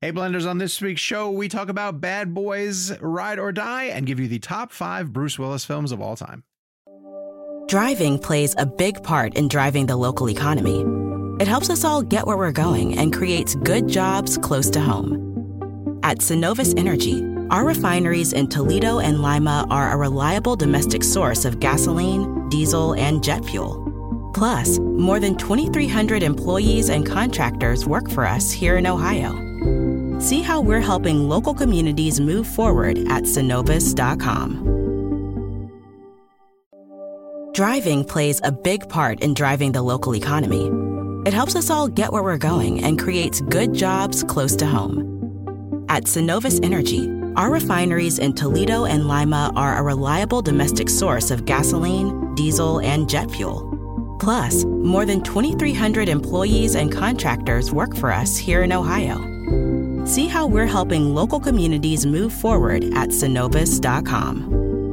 Hey, Blenders, on this week's show, we talk about Bad Boys, Ride or Die, and give you the top 5 Bruce Willis films of all time. Driving plays a big part in driving the local economy. It helps us all get where we're going and creates good jobs close to home. At Synovus Energy, our refineries in Toledo and Lima are a reliable domestic source of gasoline, diesel, and jet fuel. Plus, more than 2,300 employees and contractors work for us here in Ohio. See how we're helping local communities move forward at Synovus.com. Driving plays a big part in driving the local economy. It helps us all get where we're going and creates good jobs close to home. At Synovus Energy, our refineries in Toledo and Lima are a reliable domestic source of gasoline, diesel, and jet fuel. Plus, more than 2,300 employees and contractors work for us here in Ohio. See how we're helping local communities move forward at Synovus.com.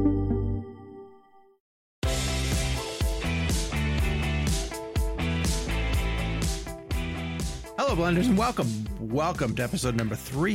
Hello, Blenders, and welcome. Welcome to episode number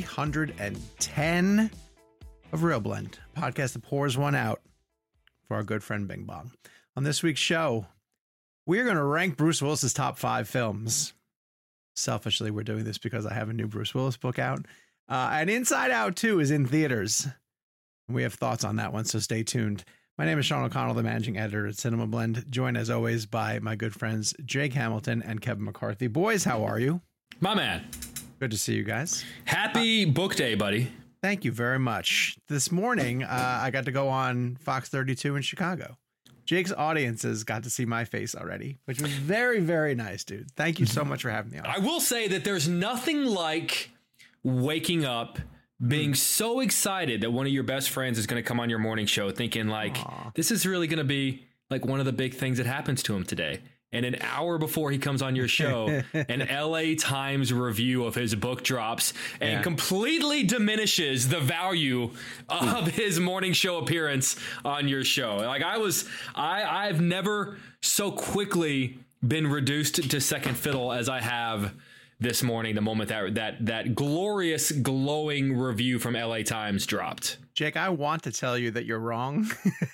310 of Real Blend, a podcast that pours one out for our good friend Bing Bong. On this week's show, we're going to rank Bruce Willis's top 5 films. Selfishly, we're doing this because I have a new Bruce Willis book out. And Inside Out 2 is in theaters. We have thoughts on that one, so stay tuned. My name is Sean O'Connell, the managing editor at Cinema Blend, joined as always by my good friends Jake Hamilton and Kevin McCarthy. Boys, how are you? My man. Good to see you guys. Happy book day, buddy. Thank you very much. This morning, I got to go on Fox 32 in Chicago. Jake's audiences got to see my face already, which was very, very nice, dude. Thank you so much for having me on. I will say that there's nothing like waking up, being so excited that one of your best friends is going to come on your morning show thinking like, this is really going to be like one of the big things that happens to him today. And an hour before he comes on your show, an LA Times review of his book drops and completely diminishes the value of his morning show appearance on your show. Like I've never so quickly been reduced to second fiddle as I have this morning, the moment that glorious, glowing review from LA Times dropped. Jake, I want to tell you that you're wrong.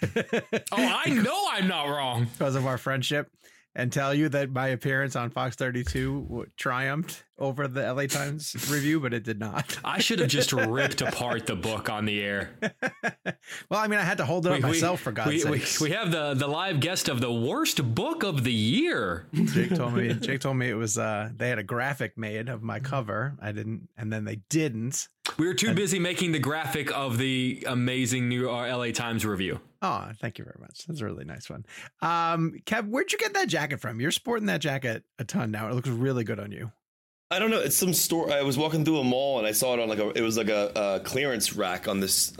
I know I'm not wrong. Because of our friendship. And tell you that my appearance on Fox 32 triumphed over the LA Times review, but it did not. I should have just ripped apart the book on the air. Well, I mean, I had to hold it up myself, for God's sake. We have the live guest of the worst book of the year. Jake told me it was they had a graphic made of my cover. I didn't, and then they didn't. We were too busy making the graphic of the amazing new LA Times review. Oh, thank you very much. That's a really nice one. Kev, where'd you get that jacket from? You're sporting that jacket a ton now. It looks really good on you. I don't know. It's some store. I was walking through a mall and I saw it on a clearance rack on this,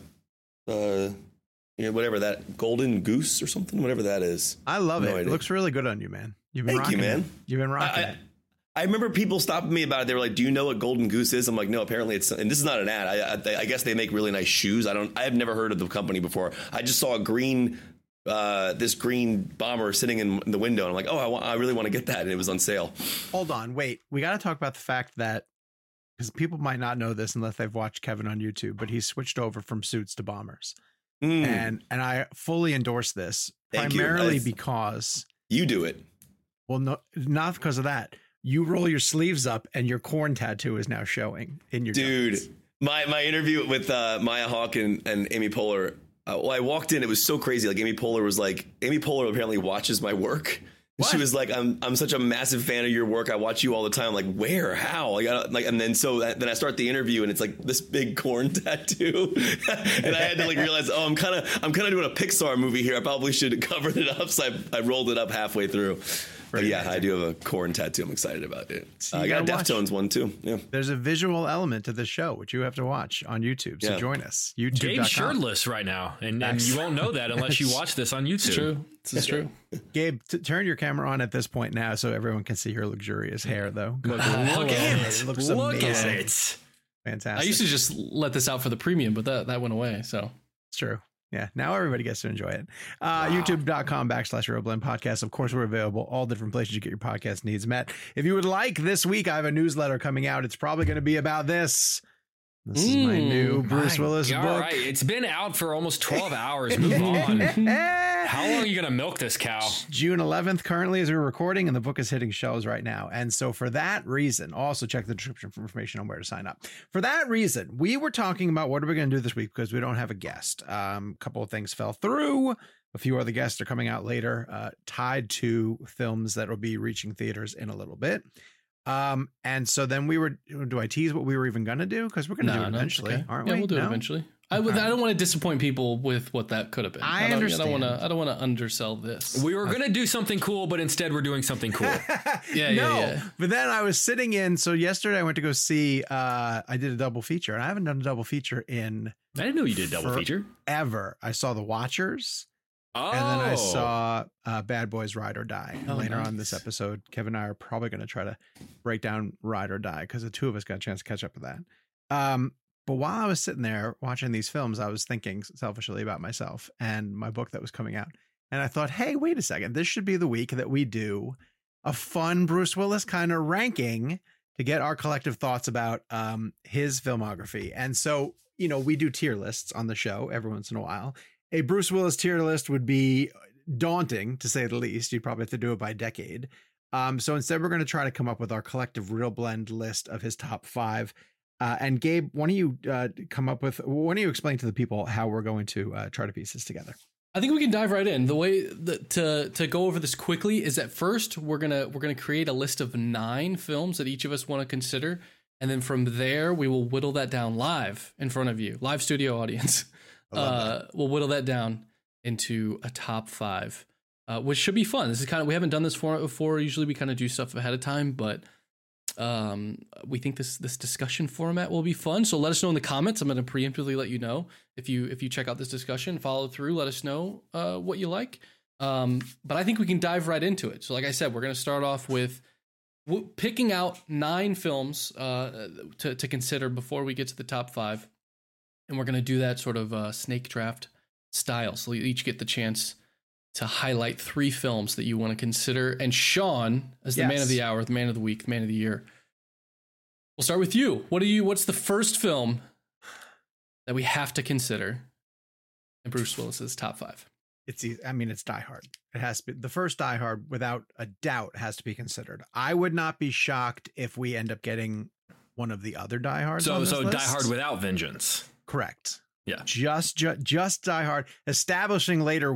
whatever that Golden Goose or something, whatever that is. I love it. It looks really good on you, man. Thank you, man. You've been rocking it. I remember people stopping me about it. They were like, "Do you know what Golden Goose is?" I'm like, "No, apparently it's." And this is not an ad. I guess they make really nice shoes. I have never heard of the company before. I just saw this green bomber sitting in the window, and I'm like, "Oh, I really want to get that." And it was on sale. Hold on, wait. We got to talk about the fact that because people might not know this unless they've watched Kevin on YouTube, but he's switched over from suits to bombers, and I fully endorse this primarily because you do it. Well, no, not because of that. You roll your sleeves up and your corn tattoo is now showing in your dude. jackets. My interview with Maya Hawke and Amy Poehler. I walked in, it was so crazy. Like Amy Poehler apparently watches my work. What? She was like, I'm such a massive fan of your work. I watch you all the time. I'm like, where, how? And then I start the interview and it's like this big corn tattoo. And I had to realize, I'm kind of doing a Pixar movie here. I probably should have covered it up. So I rolled it up halfway through. But yeah, I do have a corn tattoo. I'm excited about it. I got a Deftones one too. Yeah. There's a visual element to the show, which you have to watch on YouTube. So join us. YouTube.com. Gabe's shirtless right now, and you won't know that unless you watch this on YouTube. It's true. It's true. Gabe, turn your camera on at this point now so everyone can see your luxurious hair, though. Look at it. It looks Look amazing. at it. Fantastic. I used to just let this out for the premium, but that went away. So it's true. Yeah, now everybody gets to enjoy it. YouTube.com/RealBlend Podcast. Of course, we're available all different places you get your podcast needs met. If you would like, this week I have a newsletter coming out. It's probably going to be about this. This is my new Bruce Willis book. All right, it's been out for almost 12 hours. Move on. How long are you going to milk this cow? June 11th currently as we're recording, and the book is hitting shelves right now. And so for that reason, also check the description for information on where to sign up. For that reason, we were talking about what are we going to do this week because we don't have a guest. A couple of things fell through. A few other guests are coming out later, tied to films that will be reaching theaters in a little bit. And so then do I tease what we were even going to do? Because we're going to do it eventually, aren't we? Yeah, we'll do it eventually. I don't want to disappoint people with what that could have been. I understand. I don't want to undersell this. We were going to do something cool, but instead we're doing something cool. Yeah. But then I was sitting in. So yesterday I went to go see. I did a double feature, and I haven't done a double feature in. I didn't know you did a double feature ever. I saw The Watchers. Oh. And then I saw Bad Boys Ride or Die. Later on this episode, Kevin and I are probably going to try to break down Ride or Die because the two of us got a chance to catch up with that. But while I was sitting there watching these films, I was thinking selfishly about myself and my book that was coming out. And I thought, hey, wait a second. This should be the week that we do a fun Bruce Willis kind of ranking to get our collective thoughts about his filmography. And so, we do tier lists on the show every once in a while. A Bruce Willis tier list would be daunting, to say the least. You'd probably have to do it by decade. So instead, we're going to try to come up with our collective Real Blend list of his top 5. And Gabe, why don't you explain to the people how we're going to try to piece this together? I think we can dive right in. The way to go over this quickly is that first we're gonna create a list of 9 films that each of us want to consider, and then from there we will whittle that down live in front of you, live studio audience. We'll whittle that down into a top 5, which should be fun. This is we haven't done this before. Usually we kind of do stuff ahead of time, but we think this discussion format will be fun. So let us know in the comments. I'm going to preemptively let you know if you check out this discussion, follow through, let us know what you like. But I think we can dive right into it. So like I said, we're going to start off with picking out 9 films to consider before we get to the top 5. And we're going to do that sort of snake draft style. So you each get the chance to highlight 3 films that you want to consider. And Sean, as the man of the hour, the man of the week, the man of the year, we'll start with you. What's the first film that we have to consider in Bruce Willis's top 5? It's Die Hard. It has to be the first Die Hard, without a doubt, has to be considered. I would not be shocked if we end up getting one of the other Die Hards. So list. Die Hard without vengeance. Correct. Yeah. Just Die Hard, establishing later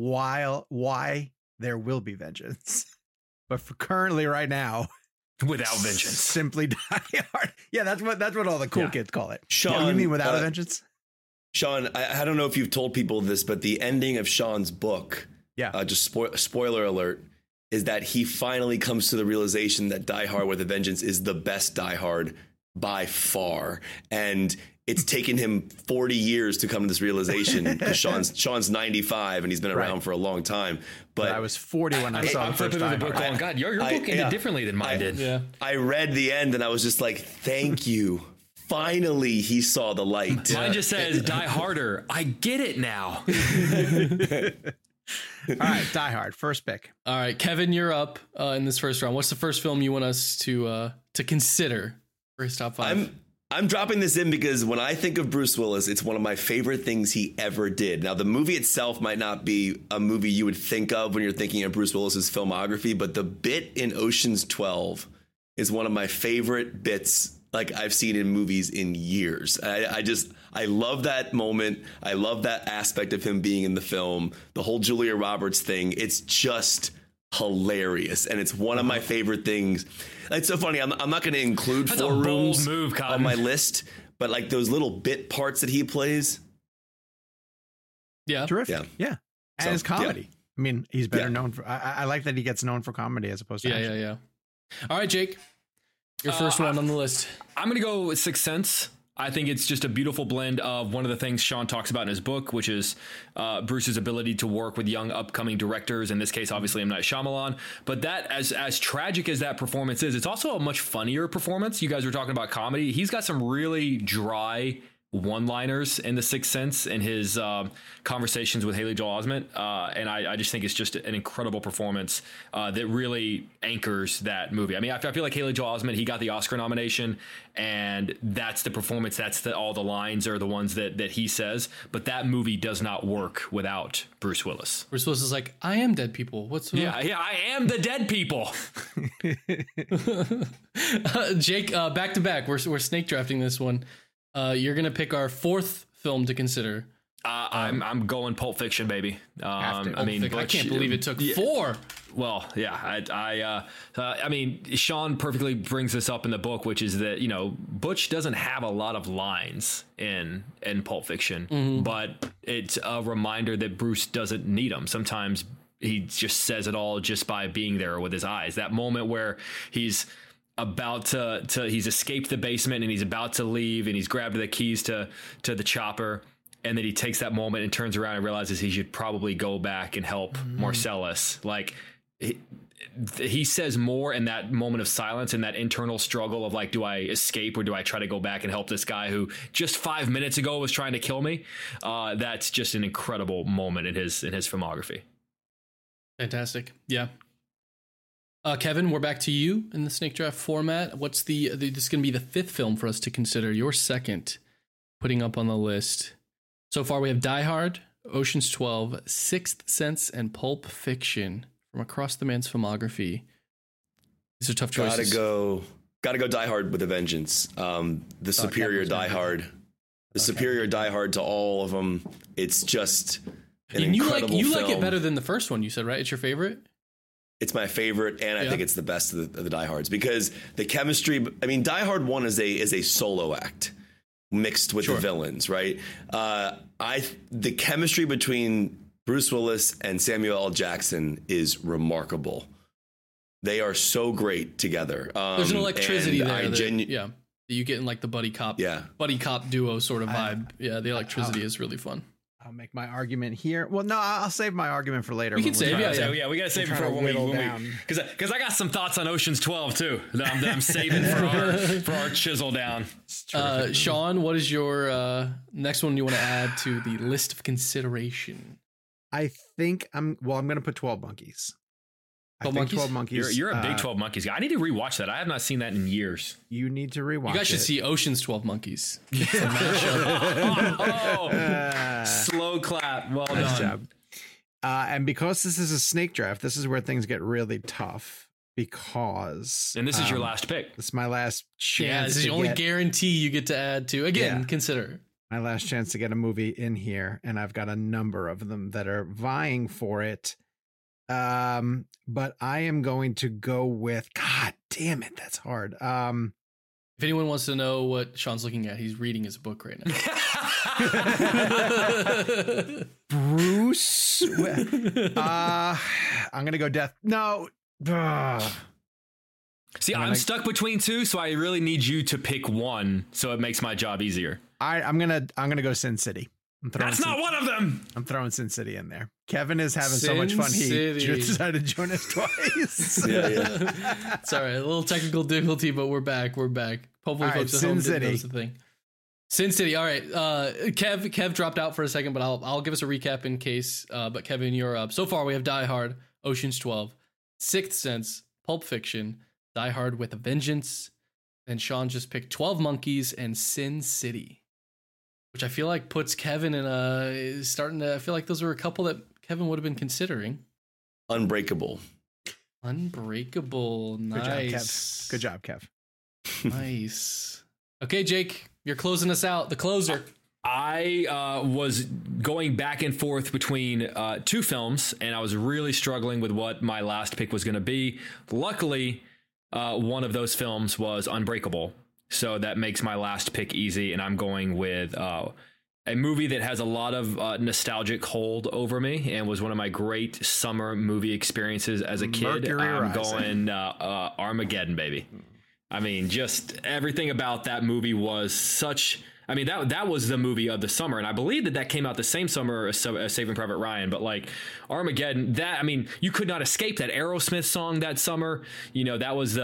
why there will be vengeance. But for currently right now, without vengeance. Simply Die Hard. Yeah, that's what all the cool kids call it. Sean, you mean without a vengeance? Sean, I don't know if you've told people this, but the ending of Sean's book, just spoiler alert, is that he finally comes to the realization that Die Hard with a Vengeance is the best Die Hard by far. And it's taken him 40 years to come to this realization because Sean's 95 and he's been around for a long time. But I was 40 when I saw the first Die Hard. Oh God, your book ended differently than mine did. Yeah. I read the end and I was just like, thank you. Finally, he saw the light. Mine just says, Die Harder. I get it now. All right, Die Hard, first pick. All right, Kevin, you're up in this first round. What's the first film you want us to consider for his top 5? I'm dropping this in because when I think of Bruce Willis, it's one of my favorite things he ever did. Now, the movie itself might not be a movie you would think of when you're thinking of Bruce Willis's filmography, but the bit in Ocean's 12 is one of my favorite bits I've seen in movies in years. I love that moment. I love that aspect of him being in the film. The whole Julia Roberts thing. It's just hilarious. And it's one of my favorite things. It's so funny. I'm not going to include That's 4 a bold Rooms move, on my list, but those little bit parts that he plays. Yeah. Terrific. Yeah. And his comedy. Yeah. I mean, he's better known for, I like that he gets known for comedy as opposed to action. Yeah. All right, Jake. Your first one on the list. I'm going to go with Sixth Sense. I think it's just a beautiful blend of one of the things Sean talks about in his book, which is Bruce's ability to work with young upcoming directors. In this case, obviously, M. Night Shyamalan. But that, as tragic as that performance is, it's also a much funnier performance. You guys were talking about comedy. He's got some really dry, one-liners in The Sixth Sense and his conversations with Haley Joel Osment, and I just think it's just an incredible performance that really anchors that movie. I mean, I feel like Haley Joel Osment, he got the Oscar nomination, and that's the performance. That's all the lines are the ones that he says. But that movie does not work without Bruce Willis. Bruce Willis is like, I am dead people. Yeah, I am the dead people. Jake, back to back. We're snake drafting this one. You're gonna pick our fourth film to consider. I'm going Pulp Fiction, baby. I mean, I can't believe it took 4. Well, yeah, I mean, Sean perfectly brings this up in the book, which is that, you know, Butch doesn't have a lot of lines in Pulp Fiction, but it's a reminder that Bruce doesn't need them. Sometimes he just says it all just by being there with his eyes. That moment where he's about he's escaped the basement and he's about to leave and he's grabbed the keys to the chopper, and then he takes that moment and turns around and realizes he should probably go back and help Marcellus. Like he says more in that moment of silence and that internal struggle of like, do I escape or do I try to go back and help this guy who just 5 minutes ago was trying to kill me? That's just an incredible moment in his filmography. Fantastic. Yeah. Kevin, we're back to you in the snake draft format. What's this is going to be the 5th film for us to consider? Your second, putting up on the list. So far, we have Die Hard, Ocean's 12, Sixth Sense, and Pulp Fiction from across the man's filmography. These are tough choices. Gotta go Die Hard with a vengeance. The superior Die Hard. The superior Die Hard to all of them. It's just an incredible film. You like it better than the first one, you said, right? It's your favorite? It's my favorite, and I think it's the best of the Die Hards because the chemistry. I mean, Die Hard 1 is a solo act mixed with the villains, right? The chemistry between Bruce Willis and Samuel L. Jackson is remarkable. They are so great together. There's an electricity there. That you get in like the buddy cop duo sort of vibe. The electricity is really fun. I'll make my argument here. Well, no, I'll save my argument for later. We can save, we gotta save it for when we because I got some thoughts on Ocean's 12 too that I'm saving for our chisel down. Sean, what is your next one you want to add to the list of consideration? I think I'm going to put 12 Monkeys. 12 Monkeys. You're a big 12 Monkeys guy. I need to rewatch that. I have not seen that in years. You need to rewatch it. You guys should see Ocean's 12 Monkeys. Slow clap. Well nice done. Job. And because this is a snake draft, this is where things get really tough because... And this is your last pick. This is my last chance. Yeah, this is the only guarantee you get to add to. Again, consider. My last chance to get a movie in here, and I've got a number of them that are vying for it. But I am going to go with, God damn it, that's hard. If anyone wants to know what Sean's looking at, he's reading his book right now. Bruce. I'm gonna go Death. No. See, I'm stuck between two, so I really need you to pick one, so it makes my job easier. I'm gonna go Sin City. That's not one of them. I'm throwing Sin City in there. Kevin is having so much fun. He decided to join us twice. It's all right. A little technical difficulty, but we're back. Hopefully, folks at home didn't notice the thing. Sin City. All right. Kev dropped out for a second, but I'll give us a recap in case. But Kevin, you're up. So far, we have Die Hard, Ocean's 12, Sixth Sense, Pulp Fiction, Die Hard with a Vengeance, and Sean just picked 12 Monkeys and Sin City, which I feel like puts Kevin in I feel like those were a couple that Kevin would have been considering. Unbreakable. Nice. Good job, Kev. Nice. Okay, Jake, you're closing us out. The closer. I was going back and forth between two films, and I was really struggling with what my last pick was going to be. Luckily, one of those films was Unbreakable. So that makes my last pick easy, and I'm going with a movie that has a lot of nostalgic hold over me and was one of my great summer movie experiences as a kid. I'm going Armageddon, Baby. I mean, just everything about that movie was such... I mean, that was the movie of the summer, and I believe that came out the same summer as Saving Private Ryan. But like Armageddon, you could not escape that Aerosmith song that summer. You know, that was the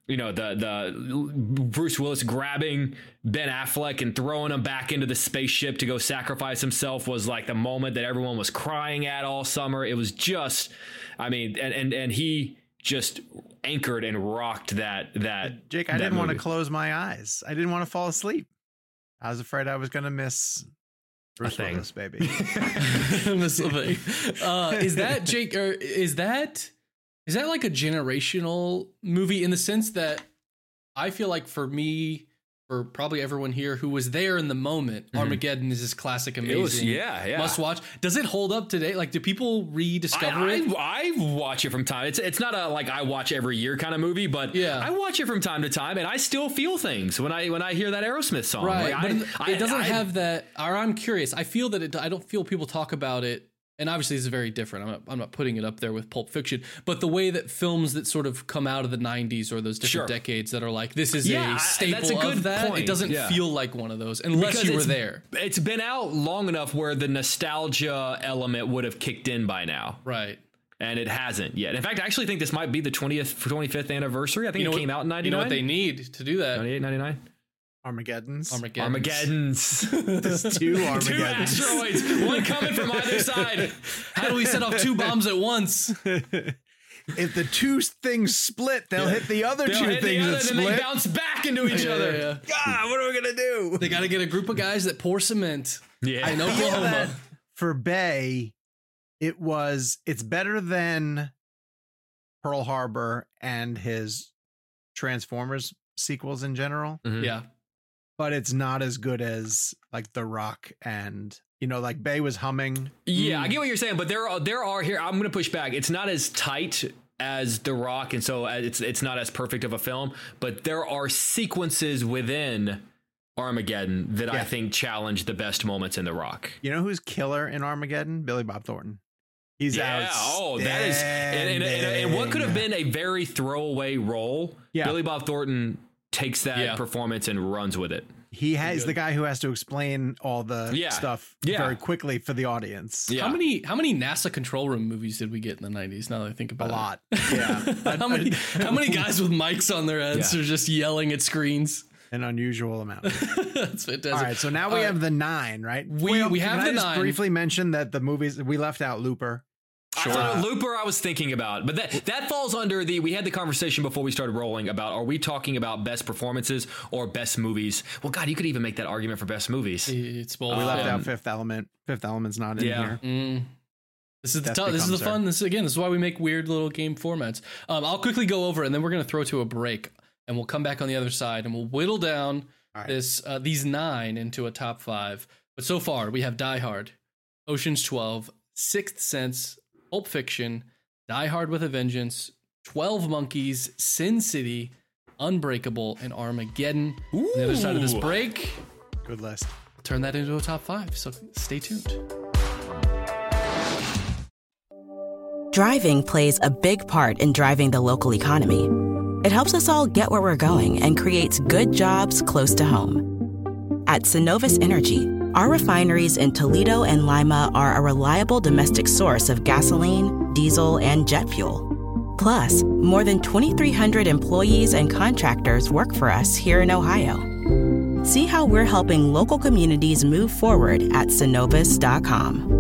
the Bruce Willis grabbing Ben Affleck and throwing him back into the spaceship to go sacrifice himself was like the moment that everyone was crying at all summer. It was just, I mean, and he just anchored and rocked that. Jake, I didn't want to close my eyes. I didn't want to fall asleep. I was afraid I was going to miss Bruce Willis, baby. Miss a thing. Is that, Jake, or is that like a generational movie in the sense that I feel like for me, for probably everyone here who was there in the moment, Armageddon is this classic, amazing, must watch. Does it hold up today? Like, do people rediscover it? I watch it from time. It's not a like I watch every year kind of movie, but I watch it from time to time, and I still feel things when I hear that Aerosmith song. Right, like, but it doesn't have that. Or I'm curious. I feel that I don't feel people talk about it. And obviously, this is very different. I'm not putting it up there with Pulp Fiction, but the way that films that sort of come out of the 90s or those different decades that are like, this is a staple of that, point. It doesn't feel like one of those unless because you were there. It's been out long enough where the nostalgia element would have kicked in by now. Right. And it hasn't yet. In fact, I actually think this might be the 25th anniversary. I think it came out in 99. You know what they need to do that? 98, 99? Armageddons. There's two Armageddons. Two asteroids, one coming from either side. How do we set off two bombs at once? If the two things split, they'll hit the other two things that split. And they bounce back into each other. Yeah. God, what are we going to do? They got to get a group of guys that pour cement. Yeah. In Oklahoma. For Bay, it's better than Pearl Harbor and his Transformers sequels in general. Mm-hmm. Yeah. But it's not as good as like The Rock and, like Bay was humming. Yeah, I get what you're saying, but there are here. I'm going to push back. It's not as tight as The Rock, and so it's not as perfect of a film. But there are sequences within Armageddon that I think challenge the best moments in The Rock. You know who's killer in Armageddon? Billy Bob Thornton. He's outstanding. That is, and what could have been a very throwaway role. Yeah. Billy Bob Thornton takes that performance and runs with it. He's the guy who has to explain all the stuff very quickly for the audience. Yeah. How many NASA control room movies did we get in the 90s? Now that I think about it, a lot. Yeah. how many guys with mics on their heads are just yelling at screens? An unusual amount. That's fantastic. All right, so now we have the 9, right? We have the 9. Just briefly mention that the movies we left out Looper. Sure. Looper I was thinking about, but that falls under we had the conversation before we started rolling about, are we talking about best performances or best movies? Well, God, you could even make that argument for best movies. It's both. We left out Fifth Element. Fifth Element's not in here. This is the fun. This is why we make weird little game formats. I'll quickly go over, and then we're going to throw to a break, and we'll come back on the other side, and we'll whittle down these 9 into a top 5. But so far, we have Die Hard, Ocean's 12, Sixth Sense, Pulp Fiction, Die Hard with a Vengeance, 12 Monkeys, Sin City, Unbreakable, and Armageddon. On the other side of this break, good list. We'll turn that into a top 5, so stay tuned. Driving plays a big part in driving the local economy. It helps us all get where we're going and creates good jobs close to home. At Synovus Energy, our refineries in Toledo and Lima are a reliable domestic source of gasoline, diesel, and jet fuel. Plus, more than 2,300 employees and contractors work for us here in Ohio. See how we're helping local communities move forward at Synovus.com.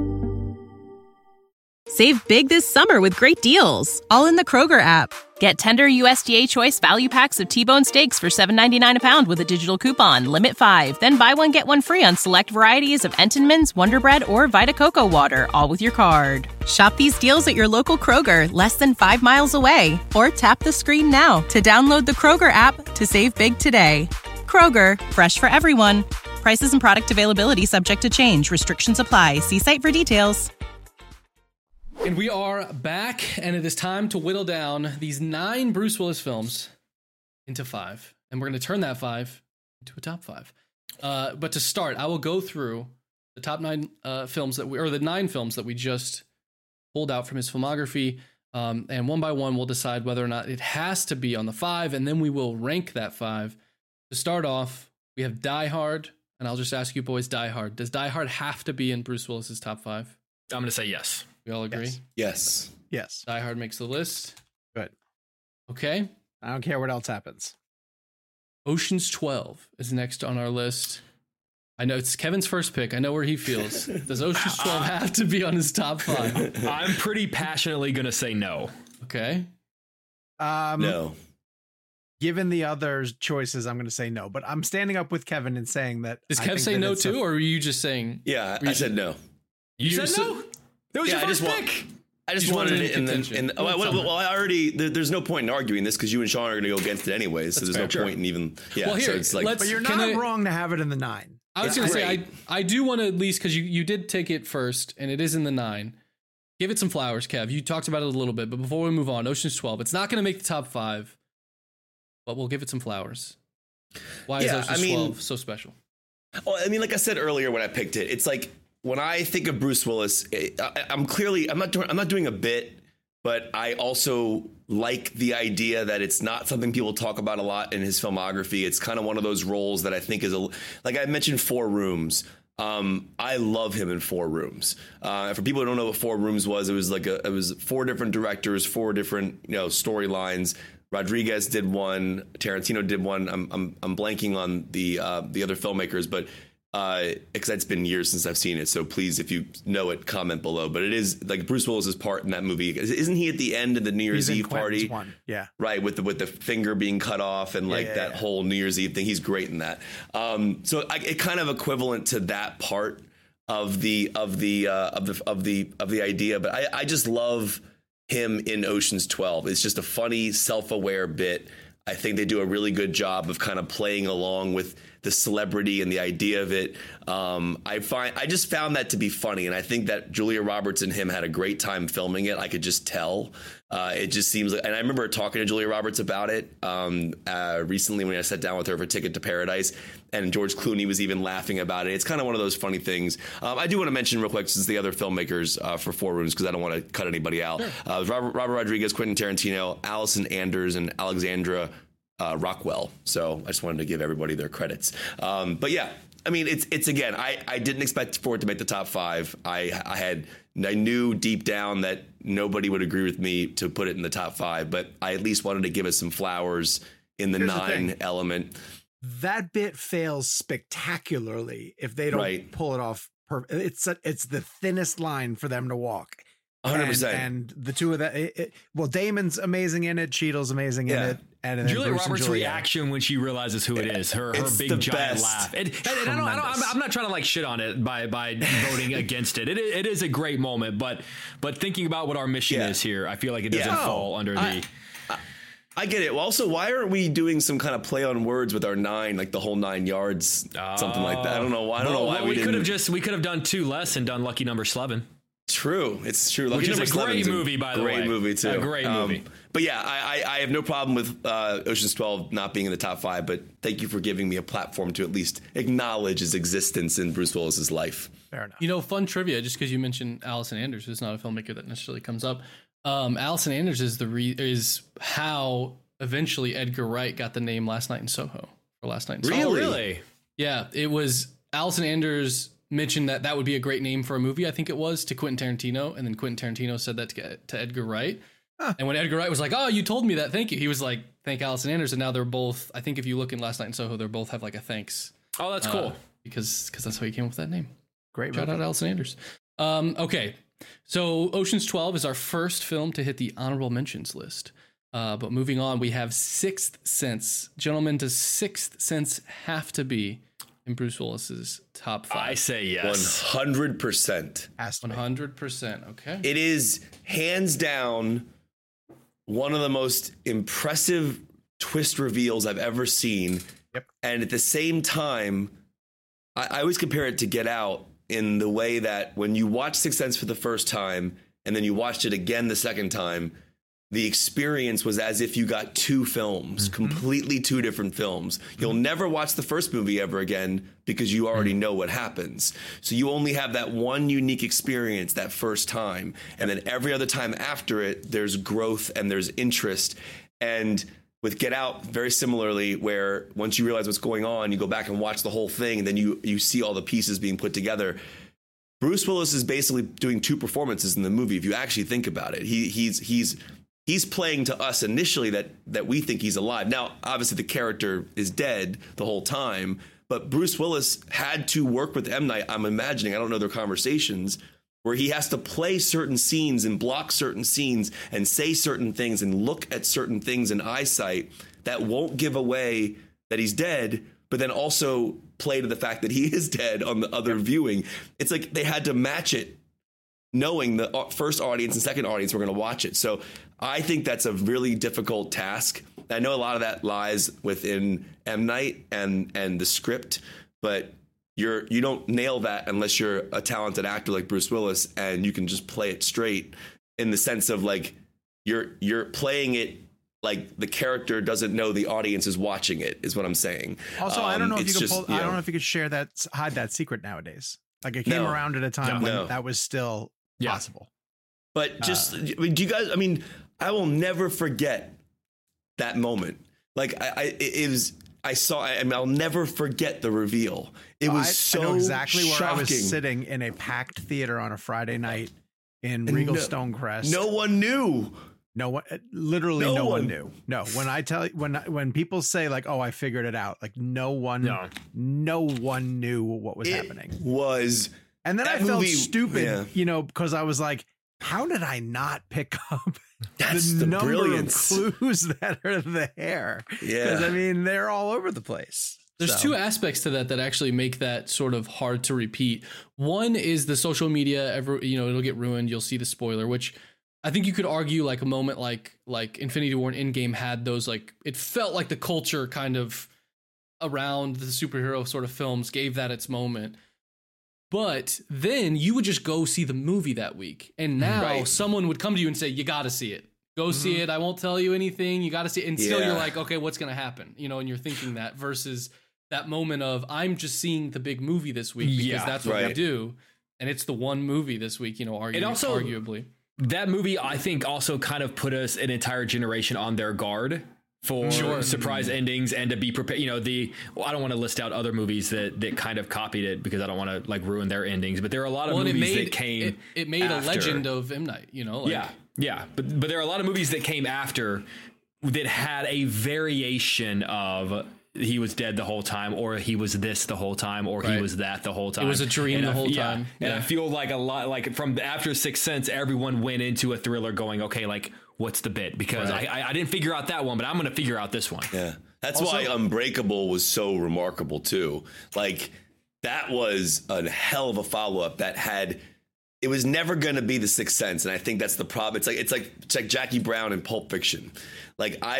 Save big this summer with great deals, all in the Kroger app. Get tender USDA Choice value packs of T-bone steaks for $7.99 a pound with a digital coupon. Limit 5. Then buy one, get one free on select varieties of Entenmann's, Wonder Bread, or Vita Coco Water, all with your card. Shop these deals at your local Kroger, less than 5 miles away. Or tap the screen now to download the Kroger app to save big today. Kroger, fresh for everyone. Prices and product availability subject to change. Restrictions apply. See site for details. And we are back, and it is time to whittle down these 9 Bruce Willis films into 5. And we're going to turn that 5 into a top 5. But to start, I will go through the top 9 films the 9 films that we just pulled out from his filmography. And one by one, we'll decide whether or not it has to be on the 5, and then we will rank that 5. To start off, we have Die Hard, and I'll just ask you boys, Die Hard. Does Die Hard have to be in Bruce Willis's top 5? I'm going to say yes. We all agree? Yes. Die Hard makes the list. Good. Okay. I don't care what else happens. Ocean's 12 is next on our list. I know it's Kevin's first pick. I know where he feels. Does Ocean's 12 have to be on his top 5? I'm pretty passionately going to say no. Okay. No. Given the other choices, I'm going to say no. But I'm standing up with Kevin and saying that. Does I Kev think say that no it's too, or are you just saying? Yeah, I said no. You said said- no? That was Yeah, your I first just pick. I just You wanted wanted it in contention. the. Well, I already. There's no point in arguing this because you and Sean are going to go against it anyways. So That's there's fair. no point in even. Yeah. Well, here, so it's like. let's- But you're Can not I- wrong to have it in the 9. I was It's going to say great. I do want to at least because you did take it first and it is in the 9. Give it some flowers, Kev. You talked about it a little bit, but before we move on, Ocean's 12. It's not going to make the top 5, but we'll give it some flowers. Why is Yeah, Ocean's I mean- 12 so special? Well, I mean, like I said earlier when I picked it, it's like when I think of Bruce Willis, I'm not doing a bit, but I also like the idea that it's not something people talk about a lot in his filmography. It's kind of one of those roles that I think is like I mentioned, Four Rooms. I love him in Four Rooms. For people who don't know what Four Rooms was, it was 4 different directors, 4 different storylines. Rodriguez did one, Tarantino did one. I'm blanking on the other filmmakers, but because it's been years since I've seen it. So please, if you know it, comment below. But it is like Bruce Willis's part in that movie. Isn't he at the end of the New Year's He's in Eve Quentin's party? one. Yeah. Right, with the finger being cut off and like that whole New Year's Eve thing. He's great in that. So it kind of equivalent to that part of the idea. But I just love him in Ocean's 12. It's just a funny, self-aware bit. I think they do a really good job of kind of playing along with the celebrity and the idea of it. I just found that to be funny, and I think that Julia Roberts and him had a great time filming it. I could just tell. It just seems like, and I remember talking to Julia Roberts about it recently when I sat down with her for Ticket to Paradise, and George Clooney was even laughing about it. It's kind of one of those funny things. I do want to mention real quick, since the other filmmakers for Four Rooms, because I don't want to cut anybody out. Sure. Robert Rodriguez, Quentin Tarantino, Allison Anders, and Alexandra Rockwell. So I just wanted to give everybody their credits. But yeah, I mean, it's again, I didn't expect for it to make the top 5. I knew deep down that nobody would agree with me to put it in the top 5, but I at least wanted to give it some flowers in the Here's the 9 thing. element. That bit fails spectacularly if they don't pull it off. It's the thinnest line for them to walk. 100%. And the two of that, well, Damon's amazing in it. Cheadle's amazing in it. And then Julia Bruce and Roberts' Julia. reaction when she realizes who it is, her It's big the giant best. laugh. I'm not trying to like shit on it by voting against it. It is a great moment, but thinking about what our mission is here, I feel like it doesn't fall under the. I get it. Well, also, why aren't we doing some kind of play on words with our 9, like the whole 9 yards, something like that? I don't know why. We could have done 2 less and done Lucky Number 11. True. It's true. Which Lucky is a great movie, by the way. Great movie, too. A great movie. But yeah, I have no problem with Ocean's 12 not being in the top 5, but thank you for giving me a platform to at least acknowledge his existence in Bruce Willis's life. Fair enough. Fun trivia, just because you mentioned Allison Anders, who's not a filmmaker that necessarily comes up. Allison Anders is how eventually Edgar Wright got the name Last Night in Soho. Or Last Night in Soho. Oh, really? Yeah, it was Allison Anders mentioned that would be a great name for a movie, I think it was, to Quentin Tarantino, and then Quentin Tarantino said that to Edgar Wright. Huh. And when Edgar Wright was like, "Oh, you told me that, thank you," he was like, "Thank Allison Anders," and now they're both, I think if you look in Last Night in Soho, they both have like a thanks. Oh, that's cool. Because that's how he came up with that name. Great Shout out Allison Anders. Okay, so Ocean's 12 is our first film to hit the honorable mentions list. But moving on, we have Sixth Sense. Gentlemen, does Sixth Sense have to be in Bruce Willis's top 5? I say yes. 100%. 100%. Okay. It is hands down one of the most impressive twist reveals I've ever seen. Yep. And at the same time, I always compare it to Get Out in the way that when you watch Sixth Sense for the first time and then you watched it again the second time, the experience was as if you got 2 films, completely 2 different films. You'll never watch the first movie ever again because you already know what happens. So you only have that one unique experience that first time. And then every other time after it, there's growth and there's interest. And with Get Out, very similarly, where once you realize what's going on, you go back and watch the whole thing, and then you see all the pieces being put together. Bruce Willis is basically doing 2 performances in the movie, if you actually think about it. He's he's playing to us initially that we think he's alive. Now, obviously, the character is dead the whole time, but Bruce Willis had to work with M. Night, I'm imagining, I don't know their conversations, where he has to play certain scenes and block certain scenes and say certain things and look at certain things in eyesight that won't give away that he's dead, but then also play to the fact that he is dead on the other viewing. It's like they had to match it, knowing the first audience and second audience were going to watch it. So I think that's a really difficult task. I know a lot of that lies within M. Night and the script, but you don't nail that unless you're a talented actor like Bruce Willis and you can just play it straight, in the sense of like you're playing it like the character doesn't know the audience is watching it, is what I'm saying. Also, I don't know if you could I don't know if you could hide that secret nowadays. Like it came around at a time when that was still possible. But just, do you guys, I mean, I will never forget that moment. Like I'll never forget the reveal. It was I know exactly shocking. Where I was sitting in a packed theater on a Friday night in Regal Stonecrest. No one knew. No one, literally no one knew. No, when I tell you, when people say like, "Oh, I figured it out," like no one knew what was happening. And then I felt stupid, because I was like, "How did I not pick up the number brilliance. of clues that are there?" Yeah, because I mean, they're all over the place. There's two aspects to that actually make that sort of hard to repeat. One is the social media. It'll get ruined. You'll see the spoiler, which I think you could argue like a moment like Infinity War and Endgame had those, like, it felt like the culture kind of around the superhero sort of films gave that its moment. But then you would just go see the movie that week. And now someone would come to you and say, you got to see it. Go see it. I won't tell you anything. You got to see it. And still you're like, okay, what's going to happen? And you're thinking that versus that moment of, I'm just seeing the big movie this week because that's what we do. And it's the one movie this week, arguably. That movie, I think, also kind of put us an entire generation on their guard for surprise endings and to be prepared. I don't want to list out other movies that kind of copied it because I don't want to like ruin their endings. But there are a lot of movies that came. It made after. A legend of M. Night. But there are a lot of movies that came after that had a variation of he was dead the whole time, or he was this the whole time, or he was that the whole time. It was a dream the whole time. And I feel like a lot, like from after Sixth Sense, everyone went into a thriller going, okay, like what's the bit? Because I didn't figure out that one, but I'm going to figure out this one. Yeah. That's also why Unbreakable was so remarkable too. Like that was a hell of a follow-up it was never going to be the Sixth Sense. And I think that's the problem. It's like Jackie Brown in Pulp Fiction. Like I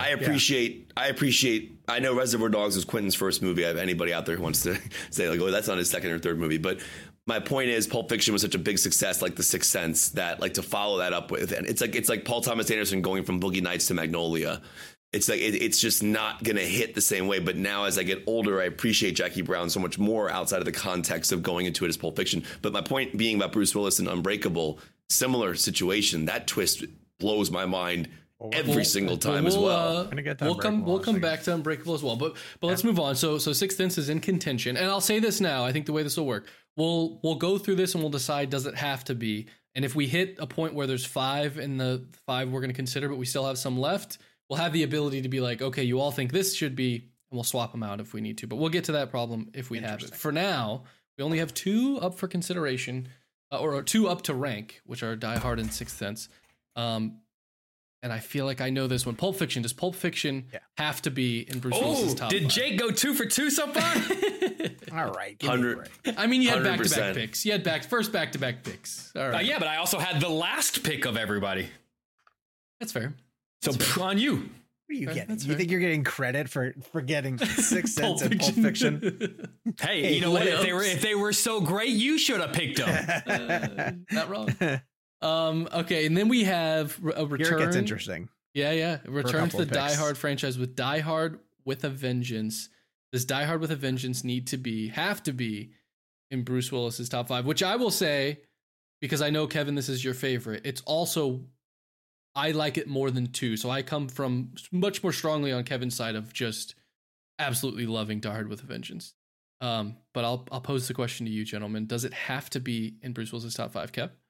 know Reservoir Dogs was Quentin's first movie. I have anybody out there who wants to say like, oh, that's not his second or third movie. But my point is Pulp Fiction was such a big success, like the Sixth Sense, that like to follow that up with, and it's like Paul Thomas Anderson going from Boogie Nights to Magnolia. It's like it's just not going to hit the same way. But now as I get older, I appreciate Jackie Brown so much more outside of the context of going into it as Pulp Fiction. But my point being about Bruce Willis and Unbreakable, similar situation. That twist blows my mind every single time as well. We'll come back to Unbreakable as well. But let's move on. So Sixth Sense is in contention. And I'll say this now. I think the way this will work, we'll go through this and we'll decide, does it have to be? And if we hit a point where there's 5 in the 5 we're going to consider, but we still have some left, we'll have the ability to be like, okay, you all think this should be, and we'll swap them out if we need to. But we'll get to that problem if we have it. For now, we only have 2 up for consideration, or 2 up to rank, which are Die Hard and Sixth Sense. And I feel like I know this one. Pulp Fiction. Does Pulp Fiction have to be in Bruce Willis's top 5? Did Jake go 2 for 2 so far? All right. 100. I mean, you had back-to-back picks. You had first back-to-back picks. All right. Yeah, but I also had the last pick of everybody. That's fair. So on you. What are you getting? You think you're getting credit for getting Sixth Sense and Pulp Fiction? Hey, you know what? If they were so great, you should have picked them. Not wrong. Okay, and then we have a return. Here it gets interesting. Yeah. Return to the Die Hard franchise with Die Hard with a Vengeance. Does Die Hard with a Vengeance have to be in Bruce Willis's top 5? Which I will say, because I know, Kevin, this is your favorite. It's also, I like it more than 2. So I come from much more strongly on Kevin's side of just absolutely loving Die Hard with a Vengeance. But I'll pose the question to you, gentlemen. Does it have to be in Bruce Willis's top 5, Kev?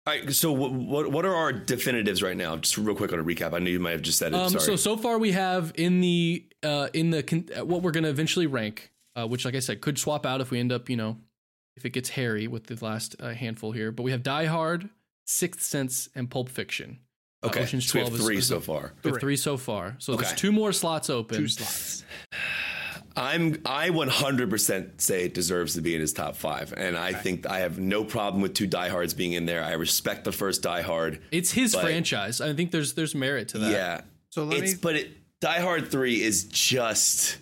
All right, so what are our definitives right now? Just real quick on a recap. I know you might have just said it. Sorry. So far we have in the what we're going to eventually rank, which, like I said, could swap out if we end up, if it gets hairy with the last handful here. But we have Die Hard, Sixth Sense, and Pulp Fiction. Okay, Ocean's so we 12 have three is so far. We have three so far. So Okay. there's 2 more slots open. 2 slots. I 100% say it deserves to be in his top 5, and I think I have no problem with 2 Die Hards being in there. I respect the first Die Hard. It's his but- franchise. I think there's merit to that. Yeah. So Die Hard 3 is just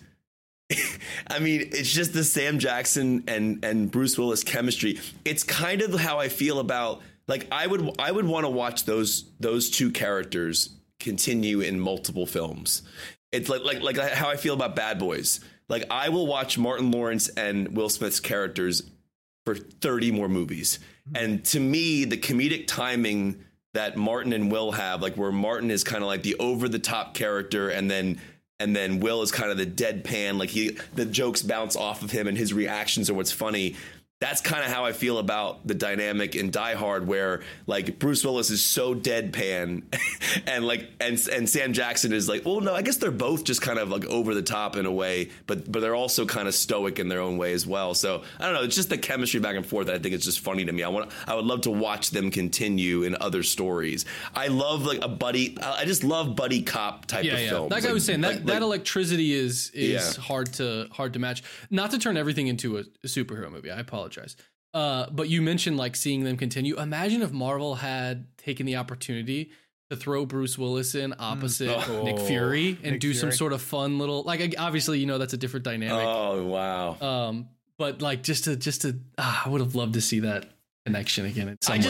I mean, it's just the Sam Jackson and Bruce Willis chemistry. It's kind of how I feel about, like, I would want to watch those 2 characters continue in multiple films. It's like how I feel about Bad Boys. Like, I will watch Martin Lawrence and Will Smith's characters for 30 more movies. And to me, the comedic timing that Martin and Will have, like where Martin is kind of like the over the top character, and then Will is kind of the deadpan, like the jokes bounce off of him and his reactions are what's funny. That's kind of how I feel about the dynamic in Die Hard, where like Bruce Willis is so deadpan and Sam Jackson is like, well, no, I guess they're both just kind of like over the top in a way, but they're also kind of stoic in their own way as well. So I don't know. It's just the chemistry back and forth that I think is just funny to me. I would love to watch them continue in other stories. I love like I just love buddy cop type of films. Like I was saying, that like, electricity is hard to match. Not to turn everything into a superhero movie. I apologize. But you mentioned like seeing them continue. Imagine if Marvel had taken the opportunity to throw Bruce Willis in opposite Nick Fury and do some sort of fun little, like, obviously, that's a different dynamic. Oh, wow. But like just to I would have loved to see that connection again. And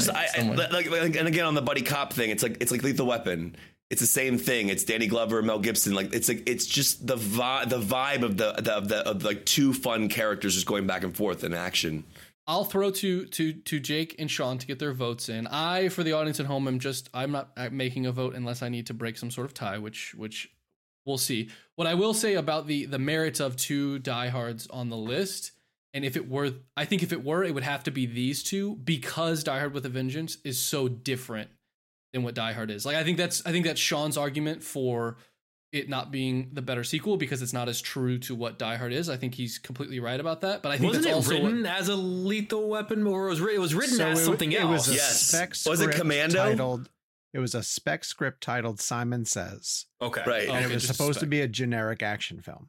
again, on the buddy cop thing, it's like Lethal Weapon. It's the same thing. It's Danny Glover, Mel Gibson. It's just the vibe of like 2 fun characters just going back and forth in action. I'll throw to Jake and Sean to get their votes in. For the audience at home, I'm not making a vote unless I need to break some sort of tie, which we'll see. What I will say about the merits of 2 Die Hards on the list, and if it were, it would have to be these 2, because Die Hard with a Vengeance is so different than what Die Hard is. Like, I think that's Sean's argument for it not being the better sequel, because it's not as true to what Die Hard is. I think he's completely right about that. But I think wasn't that's it also written as a Lethal Weapon, or it was written as something else? Was it Commando? It was a spec script titled Simon Says. Okay, right. And it was supposed to be a generic action film.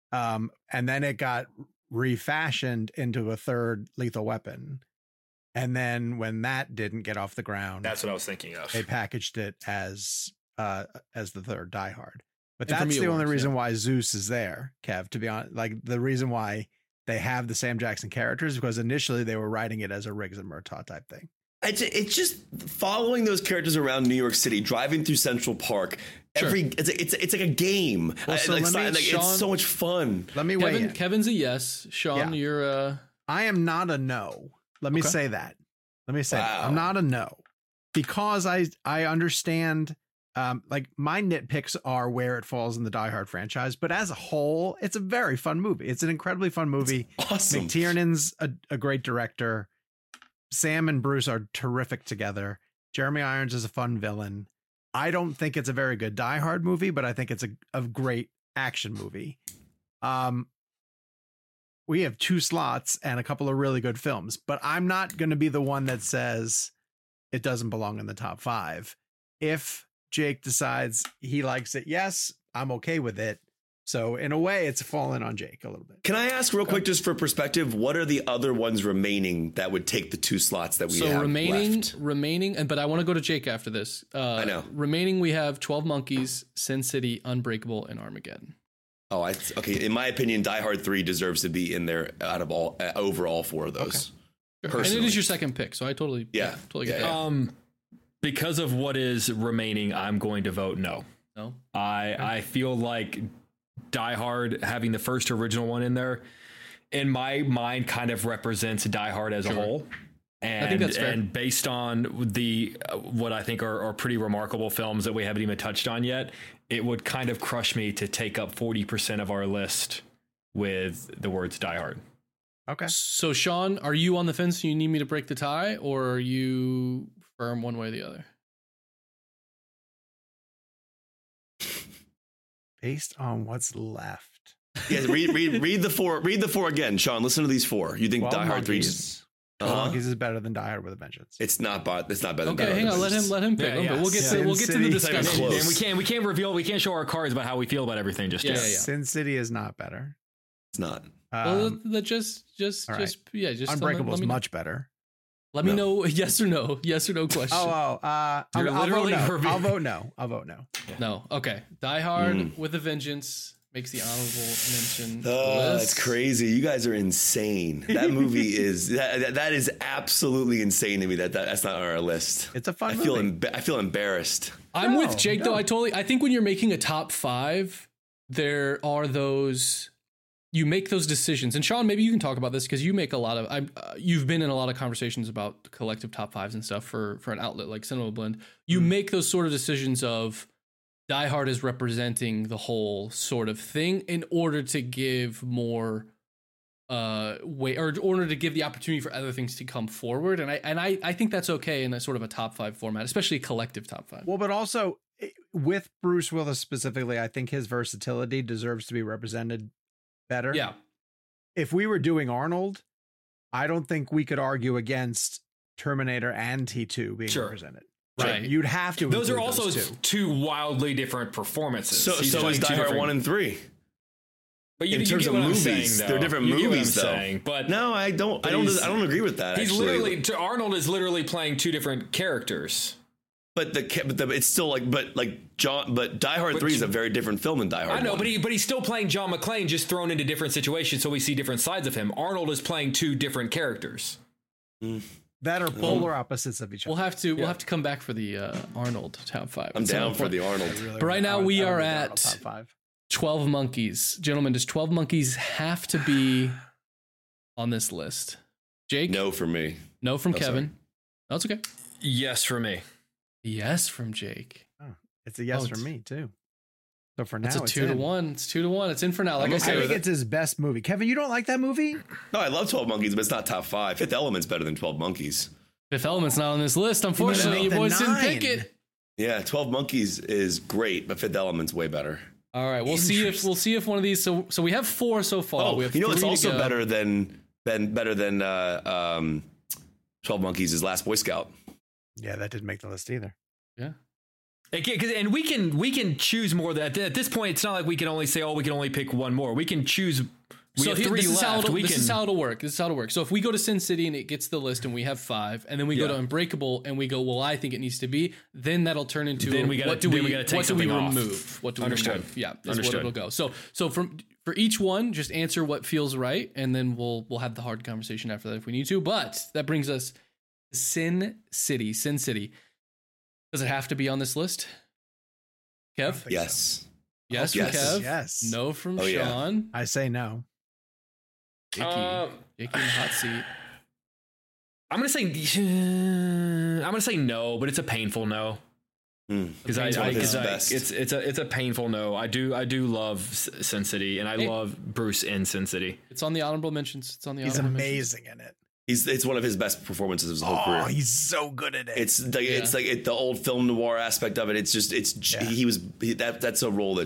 And then it got refashioned into a third Lethal Weapon. And then when that didn't get off the ground, that's what I was thinking of. they packaged it as the third Die Hard. But And for that's me, the it only works, reason why Zeus is there, Kev, to be honest. Like, the reason why they have the Sam Jackson characters, because initially they were writing it as a Riggs and Murtaugh type thing. It's just following those characters around New York City, driving through Central Park. Sure. It's like a game. Well, so it's so much fun. Let me weigh in. Kevin's a yes. Sean, you're I am not a no. Let me say that. Wow. I'm not a no, because I understand. Like, my nitpicks are where it falls in the Die Hard franchise, but as a whole, it's a very fun movie. It's an incredibly fun movie. It's awesome. McTiernan's a great director. Sam and Bruce are terrific together. Jeremy Irons is a fun villain. I don't think it's a very good Die Hard movie, but I think it's a great action movie. We have 2 slots and a couple of really good films, but I'm not going to be the one that says it doesn't belong in the top 5. If Jake decides he likes it, yes, I'm okay with it. So in a way, it's fallen on Jake a little bit. Can I ask real quick, just for perspective, what are the other ones remaining that would take the 2 slots that we have left? remaining, but I want to go to Jake after this. I know. Remaining, we have 12 Monkeys, Sin City, Unbreakable, and Armageddon. Oh, okay. In my opinion, Die Hard 3 deserves to be in there out of over all 4 of those. Okay. And it is your second pick, so I totally get that. Because of what is remaining, I'm going to vote no. No, I feel like Die Hard, having the first original one in there, in my mind, kind of represents Die Hard as a whole. And, I think that's fair. And based on what I think are pretty remarkable films that we haven't even touched on yet, it would kind of crush me to take up 40% of our list with the words Die Hard. Okay. So Sean, are you on the fence? You need me to break the tie, or are you firm one way or the other. Based on what's left. Yeah, read the four. Read the four again, Sean. Listen to these four. You think 12 Die Hard 3 Monkeys. just 12 Monkeys is better than Die Hard with a Vengeance. it's not better than Okay, Die hang Hard. on. Let him pick them. Yeah, But we'll get Sin to City. the It's And discussion. close. we can't reveal, we can't show our cards about how we feel about everything just Yeah, yet. yeah, yeah. Sin City is not better. It's not. Well, just all right. Unbreakable is much better. Let me know yes or no question. I'll literally vote no. I'll vote no. No. Okay. Die Hard with a Vengeance makes the honorable mention. Oh, list. that's crazy. You guys are insane. That movie is that is absolutely insane to me that's not on our list. It's a fun I feel movie. I feel embarrassed. I'm with Jake though. no. I think when you're making a top 5, there are those, you make those decisions. And Sean, maybe you can talk about this because you make a lot of, you've been in a lot of conversations about collective top 5s and stuff for an outlet like Cinema Blend. You make those sort of decisions of Die Hard is representing the whole sort of thing in order to give more way, or in order to give the opportunity for other things to come forward. And I think that's okay in a sort of a top 5 format, especially a collective top 5. Well, but also with Bruce Willis specifically, I think his versatility deserves to be represented better. Yeah. If we were doing Arnold, I don't think we could argue against Terminator and T2 being Sure. represented. Right. You'd have to. Those are include also those two. two wildly different performances. So He's is playing Die two Hard different- 1 and 3. But in you terms get of what I'm movies, saying, though. they're different You get what movies, I'm though. saying, but No, I don't. I don't agree with that. he's actually. literally Arnold is literally playing two different characters. But it's still like Die Hard 3 is a very different film than Die Hard. I know, 1. but he's still playing John McClane, just thrown into different situations, so we see different sides of him. Arnold is playing two different characters. That are polar opposites of each other. We'll have to come back for the Arnold top 5. I'm down for the Arnold. But right now we are at at top 5. 12 Monkeys. Gentlemen, does 12 Monkeys have to be on this list? Jake? No for me. No from Oh, Kevin. No, it's okay. Yes, for me. Yes from Jake. It's a yes Oh, for me too. So for now, It's a 2-1. It's 2-1. It's in for now. Like I'm I okay said, I think it's his best movie. Kevin, you don't like that movie? No, I love 12 Monkeys, but it's not top 5. Fifth Element's better than 12 Monkeys. Fifth Element's not on this list. Unfortunately, you The boys didn't 9. pick it. Yeah, 12 Monkeys is great, but Fifth Element's way better. All right, we'll see if one of these. So we have 4 so far. Oh, we have you know what's 3 to also go. better than 12 Monkeys is Last Boy Scout. Yeah, that didn't make the list either. Yeah. And we can choose more. That at this point, it's not like we can only say, we can only pick one more. We can choose. We have 3 this is left. this is how it'll work. This is how it'll work. So if we go to Sin City and it gets the list and we have 5, and then we go to Unbreakable and we go, well, I think it needs to be, then that'll turn into Then we gotta- what do then we we gotta take what do we something off. remove? What do we Understood. remove? Yeah, that's Understood. what it'll go. So for each one, just answer what feels right, and then we'll have the hard conversation after that if we need to. But that brings us to Sin City. Sin City. Does it have to be on this list? Kev? Yes. Yes from Yes. Kev. Yes. No from Oh, yeah. Sean. I say no. Jakey. Jakey in the hot seat. I'm gonna say no, but it's a painful no. Because It's one of his best. it's a painful no. I do love Sin City, and I love Bruce in Sin City. It's on the honorable mentions. It's on the He's honorable mentions. amazing in it. It's one of his best performances of his whole Oh, career. he's so good at it. It's like the old film noir aspect of it. It's just that's a role that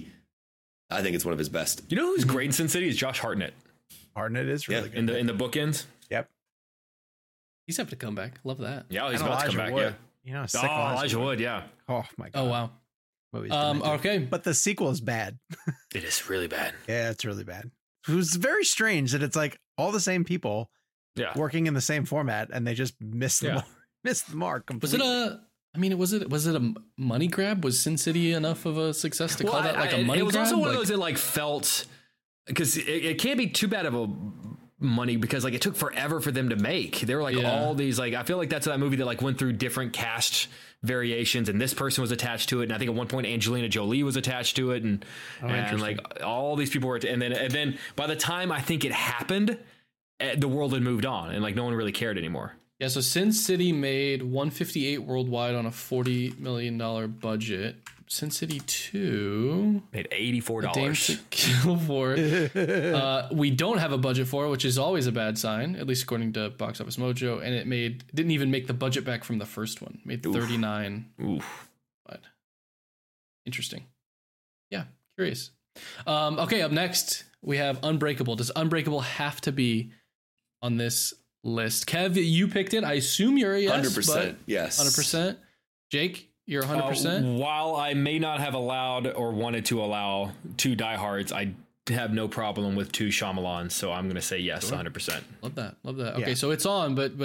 I think it's one of his best. You know who's great in Sin City is Josh Hartnett Hartnett is really Yeah, good. in the bookends. Yep. He's having to come back. Love that. Yeah, he's And about to come Elijah back. Wood. Yeah. You know, sick Elijah Wood. Yeah, Oh my god. Oh wow. Movie's demented. Okay. But the sequel is bad. it is really bad. Yeah, it's really bad. It was very strange that it's like all the same people Yeah, working in the same format, and they just missed the Yeah. mark, missed the mark Was completely. it a? I mean, was it a money grab? Was Sin City enough of a success to call that like a money grab? It was also one of Like- those that like felt because it can't be too bad of a money because like it took forever for them to make. There were like all these like I feel like that's that movie that like went through different cast variations, and this person was attached to it, and I think at one point Angelina Jolie was attached to it, and like all these people were, and then by the time I think it happened, the world had moved on, and like no one really cared anymore. Yeah, so Sin City made $158 worldwide on a $40 million budget. Sin City 2 Made $84. Dame to Kill for it. We don't have a budget for it, which is always a bad sign, at least according to Box Office Mojo. And it didn't even make the budget back from the first one. Made 39. Oof. But interesting. Yeah, curious. Okay, up next we have Unbreakable. Does Unbreakable have to be on this list? Kev, you picked it. I assume you're a yes. 100%. Yes. 100%. Jake, you're 100%. While I may not have allowed or wanted to allow 2 diehards, I have no problem with 2 Shyamalans, so I'm going to say yes, 100%. Love that. Okay, Yeah. so it's on, but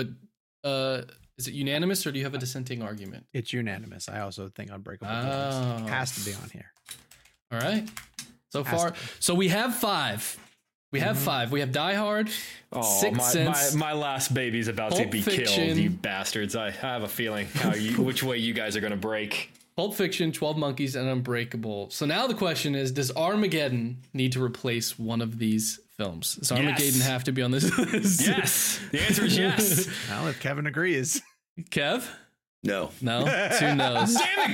is it unanimous or do you have a dissenting argument? It's unanimous. I also think Unbreakable Oh. has to be on here. All right. So Has far, to be. so we have 5. We have 5. We have Die Hard, Sixth Sense, my last baby's about to Pulp be Fiction. killed, you bastards. I have a feeling which way you guys are going to break. Pulp Fiction, 12 Monkeys, and Unbreakable. So now the question is, does Armageddon need to replace one of these films? Does Armageddon have to be on this list? Yes. The answer is yes. Well, if Kevin agrees. Kev? No. No? 2 no's. Damn it,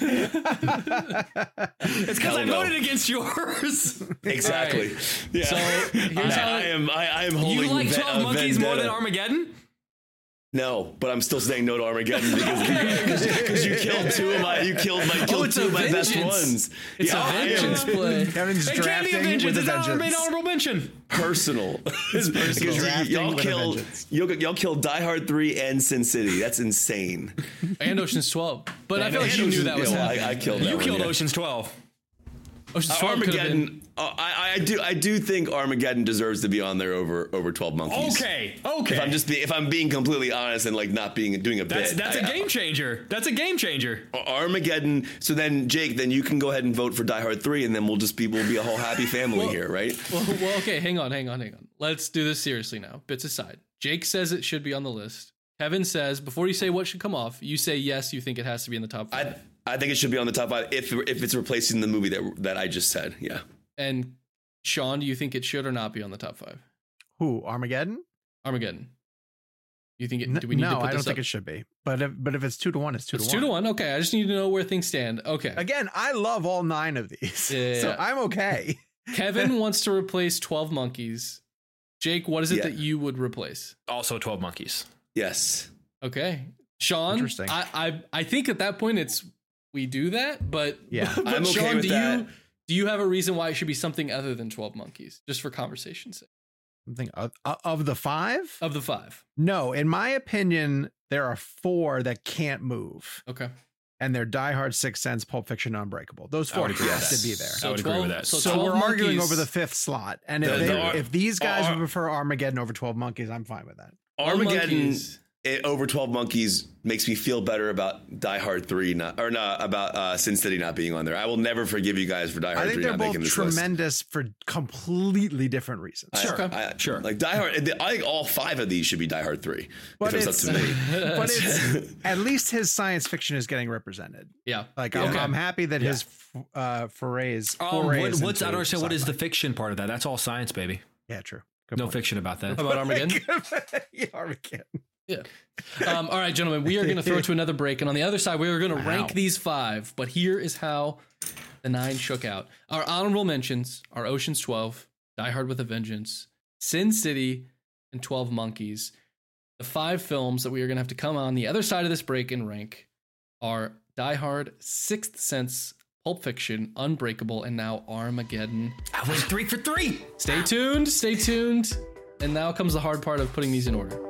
Kevin. It's because Hell I no. voted against yours. Exactly. Yeah. So here's how I am holding. You like 12 Monkeys more than vendetta. Armageddon? No, but I'm still saying no to Armageddon because you killed 2 of my. You killed it's 2 a of my best vengeance. ones. It's Yeah, a I am vengeance play. Kevin's It can't be a drafting vengeance. with a It's not made vengeance. honorable mention. personal. Because Drafting y'all with a killed vengeance. y'all killed Die Hard 3 and Sin City. That's insane. And Ocean's 12. But I feel like you knew that was happening. I killed that You one, killed yeah. Ocean's 12. Ocean's 12 could have been... Armageddon. I do think Armageddon deserves to be on there over 12 Monkeys. Okay. If I'm being completely honest and like not doing a bit. That's a game changer. That's a game changer. Armageddon. So then, Jake, then you can go ahead and vote for Die Hard 3, and then we'll be a whole happy family here, right? Well, okay, hang on. Let's do this seriously now. Bits aside. Jake says it should be on the list. Kevin says, before you say what should come off, you say yes, you think it has to be in the top 5. I think it should be on the top 5 if it's replacing the movie that I just said. Yeah. And Sean, do you think it should or not be on the top 5? Who? Armageddon? Armageddon. You think it? Do we need no, to put I don't this think up? it should be. But if it's 2-1, it's 2-1. It's 2-1. Okay, I just need to know where things stand. Okay. Again, I love all 9 of these, Yeah. so I'm okay. Kevin wants to replace 12 Monkeys. Jake, what is it that you would replace? Also 12 Monkeys. Yes. Okay. Sean, Interesting. I think at that point we do that, but Yeah. but I'm okay Sean, with that. do you have a reason why it should be something other than 12 Monkeys, just for conversation's sake? Something of the 5? Of the 5. No, in my opinion, there are 4 that can't move, Okay. and they're Die Hard, Sixth Sense, Pulp Fiction, Unbreakable. Those 4 would agree with have that. to be there. I would agree with that. So 12 we're arguing Monkeys- over the 5th slot, and The- if these guys would prefer Armageddon over 12 Monkeys, I'm fine with that. Armageddon Monkeys. over 12 Monkeys makes me feel better about Die Hard 3 about Sin City not being on there. I will never forgive you guys for Die I Hard think 3 they're not both making this list. tremendous for completely different reasons. Sure. Like Die Hard, I think all 5 of these should be Die Hard 3 But if it's up to me. But it's at least his science fiction is getting represented. Yeah. Like Okay. I'm happy that his forays. I don't understand. What is the fiction part of that? That's all science, baby. Yeah, true. Good No point. fiction about that. How about Armageddon? Yeah, Armageddon. Yeah. All right, gentlemen, we are going to throw to another break. And on the other side, we are going to rank these 5. But here is how the 9 shook out. Our honorable mentions are Ocean's 12, Die Hard with a Vengeance, Sin City, and 12 Monkeys. The 5 films that we are going to have to come on the other side of this break and rank are Die Hard, Sixth Sense, Pulp Fiction, Unbreakable, and now Armageddon. I went 3 for 3. Stay tuned. Stay tuned. And now comes the hard part of putting these in order.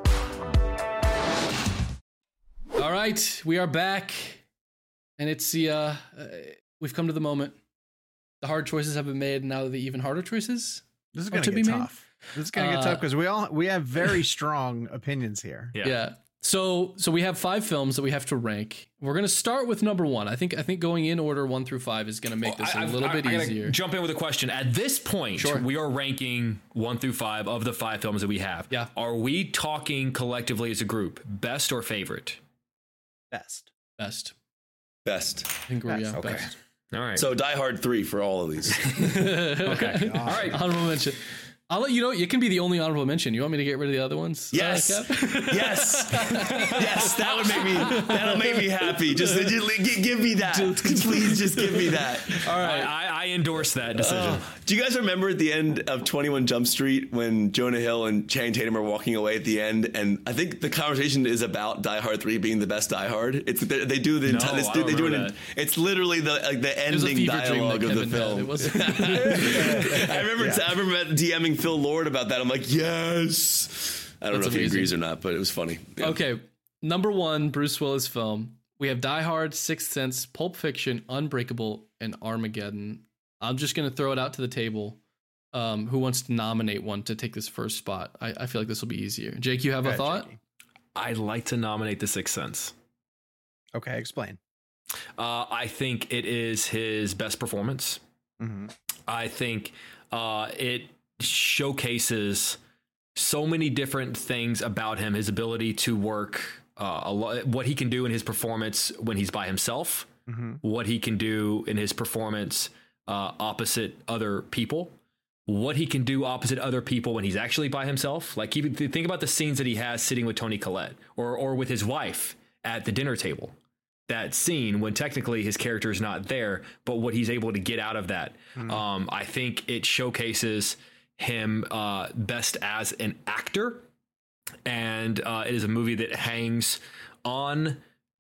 All right, we are back, and it's the we've come to the moment. The hard choices have been made, and now the even harder choices This is are going to to be get made. tough. This is going to get tough because we have very strong opinions here. Yeah. So we have 5 films that we have to rank. We're going to start with number 1. I think going in order 1 through 5 is going to make this a little bit easier. Jump in with a question. At this point, we are ranking 1 through 5 of the 5 films that we have. Yeah. Are we talking collectively as a group, best or favorite? Best. Best. Best. I think we're Best. Okay. best. All right. So Die Hard 3 for all of these. okay. All right. Honorable mention. I'll let you know. It can be the only honorable mention. You want me to get rid of the other ones? Yes, Kev? yes. That'll make me happy. Just give me that. Please, just give me that. All right. I endorse that decision. Do you guys remember at the end of 21 Jump Street when Jonah Hill and Channing Tatum are walking away at the end? And I think the conversation is about Die Hard 3 being the best Die Hard. They do the entire. They do it. It's literally the ending dialogue of the film. It was. I remember DMing Phil Lord about that. I'm like, yes. I don't know if he agrees or not, but it was funny. Yeah. Okay, number 1, Bruce Willis film. We have Die Hard, Sixth Sense, Pulp Fiction, Unbreakable, and Armageddon. I'm just going to throw it out to the table. Who wants to nominate one to take this first spot? I feel like this will be easier. Jake, you have a thought? Jakey. I'd like to nominate The Sixth Sense. Okay, explain. I think it is his best performance. Mm-hmm. I think it showcases so many different things about him, his ability to work, what he can do in his performance when he's by himself, what he can do in his performance opposite other people, what he can do opposite other people when he's actually by himself. Like, think about the scenes that he has sitting with Toni Collette or with his wife at the dinner table. That scene when technically his character is not there, but what he's able to get out of that. I think it showcases him best as an actor, and it is a movie that hangs on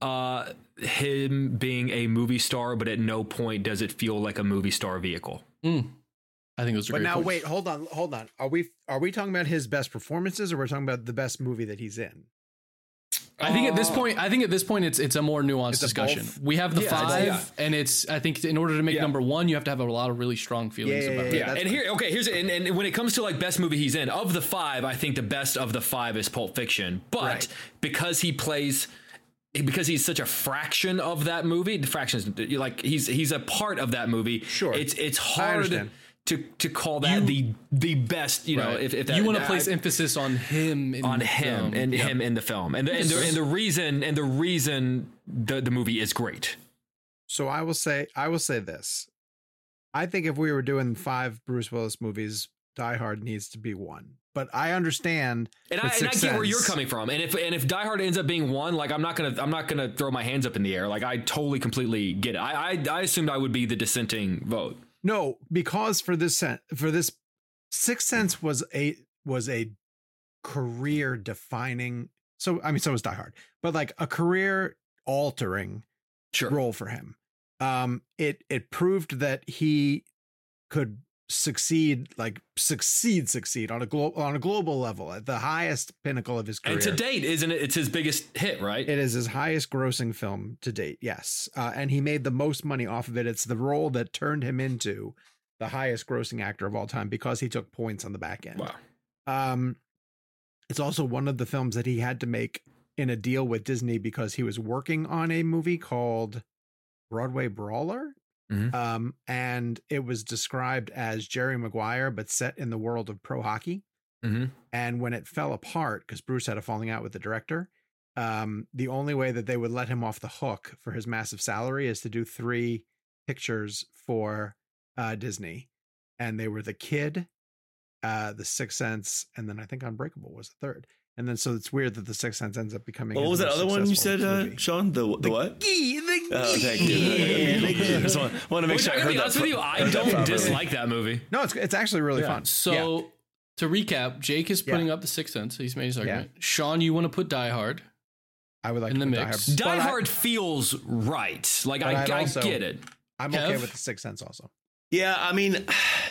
him being a movie star, but at no point does it feel like a movie star vehicle. I think it was a But great now, point. wait, hold on. Are we talking about his best performances, or we're talking about the best movie that he's in? I think at this point it's a more nuanced It's a discussion. both? We have the Yeah, 5, and I think in order to make number 1, you have to have a lot of really strong feelings about it. Yeah, and and when it comes to like best movie he's in, of the 5, I think the best of the 5 is Pulp Fiction. But because he's such a fraction of that movie, the fraction is like he's a part of that movie. Sure, it's hard to call that the best. You know, if that, you want to place emphasis on him, him in the film, and the reason the movie is great. So I will say this. I think if we were doing 5 Bruce Willis movies, Die Hard needs to be 1. But I understand, and I get where you're coming from. And if Die Hard ends up being 1, like I'm not gonna throw my hands up in the air. Like I totally completely get it. I assumed I would be the dissenting vote. No, because for this Sixth Sense was a career defining. So I mean, so was Die Hard, but like a career altering role for him. It proved that he could succeed on a global level at the highest pinnacle of his career. And to date, isn't it? It's his biggest hit, right? It is his highest grossing film to date. Yes. And he made the most money off of it. It's the role that turned him into the highest grossing actor of all time because he took points on the back end. Wow. It's also one of the films that he had to make in a deal with Disney because he was working on a movie called Broadway Brawler. Mm-hmm. And it was described as Jerry Maguire, but set in the world of pro hockey. Mm-hmm. And when it fell apart, because Bruce had a falling out with the director, the only way that they would let him off the hook for his massive salary is to do 3 pictures for Disney. And they were The Kid, The Sixth Sense, and then I think Unbreakable was the third. And then so it's weird that The Sixth Sense ends up becoming. What was that other one you said, Sean? The what? Oh, thank you. I just want to make sure I heard that. With you, I don't dislike that movie. No, it's actually really fun. So to recap, Jake is putting up The Sixth Sense. He's made his argument. Sean, you want to put Die Hard? I would like in to the put mix. Die Hard feels right. Like I get it. I'm okay with The Sixth Sense also. Yeah, I mean,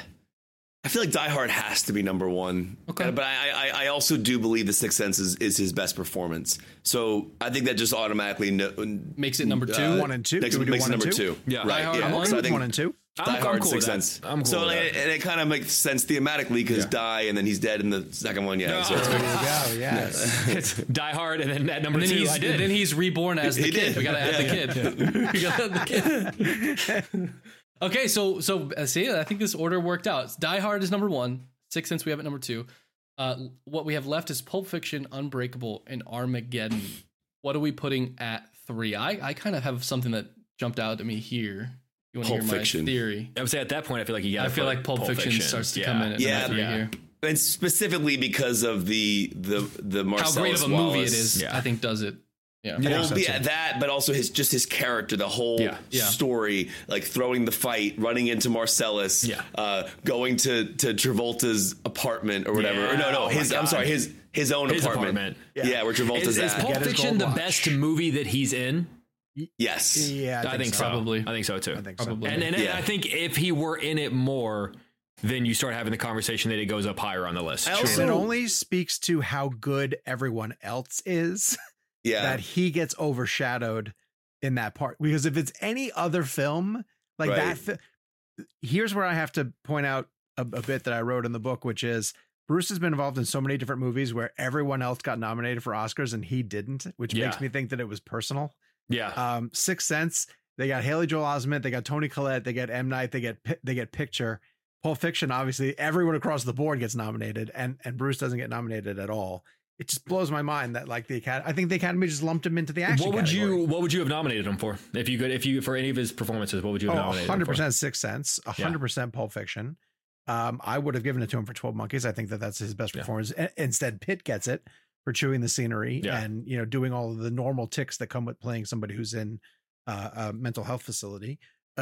I feel like Die Hard has to be number 1. Okay. But I also do believe The Sixth Sense is his best performance. So I think that just automatically makes it number 2. 1 and 2. Makes it number 2. Yeah. Right. Die Hard Yeah. 1? So I think 1 and 2. Die Hard, cool Sixth with Sense. I'm cool So with that. and it kind of makes sense thematically because Die and then he's dead in the second one. Yeah. So it's There good. you go. Yes. It's Die Hard, and then at number 2, Then I did. then he's reborn as the He kid. did. We gotta add the kid. We gotta add the kid. Okay, so see, I think this order worked out. Die Hard is number 1. Sixth Sense we have at number 2. What we have left is Pulp Fiction, Unbreakable, and Armageddon. What are we putting at 3? I kind of have something that jumped out at me here. You want to hear Pulp my Fiction. theory? I would say at that point, I feel like you got. I feel like Pulp Fiction starts to come in at number 3 here. and specifically because of the Marcellus How great of a movie it Wallace. is, Yeah. I think does it. Yeah. Well, that, but also his character, the whole story, like throwing the fight, running into Marcellus, going to Travolta's apartment or whatever. Yeah. Or no, Oh my his God. his own apartment. Yeah, where Travolta's Is at. Pulp Get his Fiction gold the watch. best movie that he's in? Yes. Yeah, I think so. Probably. I think so too. I think so. Probably. And I think if he were in it more, then you start having the conversation that it goes up higher on the list. I also- It only speaks to how good everyone else is Yeah. that he gets overshadowed in that part. Because if it's any other film like Right. that, here's where I have to point out a bit that I wrote in the book, which is Bruce has been involved in so many different movies where everyone else got nominated for Oscars and he didn't, which makes me think that it was personal. Yeah. Sixth Sense, they got Haley Joel Osment, they got Toni Collette, they get M. Night, they get Picture. Pulp Fiction, obviously, everyone across the board gets nominated, and Bruce doesn't get nominated at all. It just blows my mind that like the Academy, I think the Academy just lumped him into the action. What would category. you have nominated him for? If you for any of his performances, what would you have nominated him for? 100% Sixth Sense, 100% Pulp Fiction. I would have given it to him for 12 Monkeys. I think that's his best performance. Instead, Pitt gets it for chewing the scenery and doing all of the normal tics that come with playing somebody who's in a mental health facility.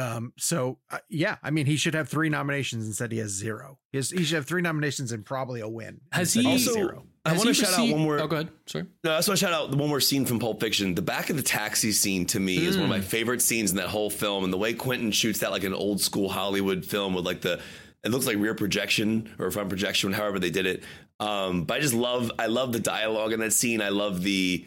I mean, he should have 3 nominations. Instead, he has 0. He should have 3 nominations and probably a win. Has Instead, he has also? 0. I want to shout out one more. Oh, go ahead. Sorry. No, I just want to shout out the one more scene from Pulp Fiction. The back of the taxi scene to me is one of my favorite scenes in that whole film, and the way Quentin shoots that like an old school Hollywood film with like it looks like rear projection or front projection, however they did it. But I love the dialogue in that scene. I love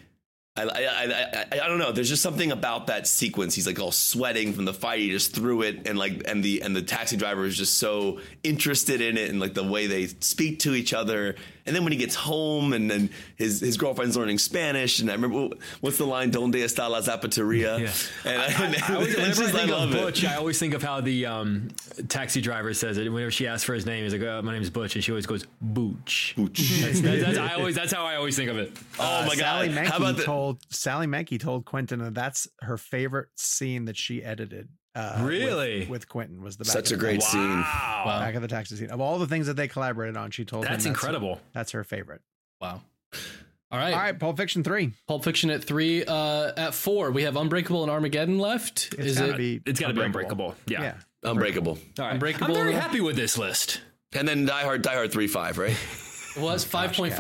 I don't know. There's just something about that sequence. He's like all sweating from the fight. He just threw it, and the taxi driver is just so interested in it, and like the way they speak to each other. And then when he gets home, and then his girlfriend's learning Spanish, and I remember what's the line? "Donde está la zapateria?" Yeah. And I always, whenever I think of love it. Butch, I always think of how the taxi driver says it. Whenever she asks for his name, he's like, "My name's Butch," and she always goes, "Booch." That's how I always think of it. Oh my Sally god! How about Sally Menke told Quentin that that's her favorite scene that she edited. Really? With Quentin was the back Such of a the great taxi- scene. back of the taxi scene of all the things that they collaborated on. She told him That's incredible. That's her favorite. Wow. All right. All right, Pulp Fiction 3. Pulp Fiction at 3. At 4, we have Unbreakable and Armageddon left. It's gotta be Unbreakable. Yeah. Unbreakable. All right. Unbreakable. I'm very happy with this list. And then Die Hard 3.5, right? It was 5.5.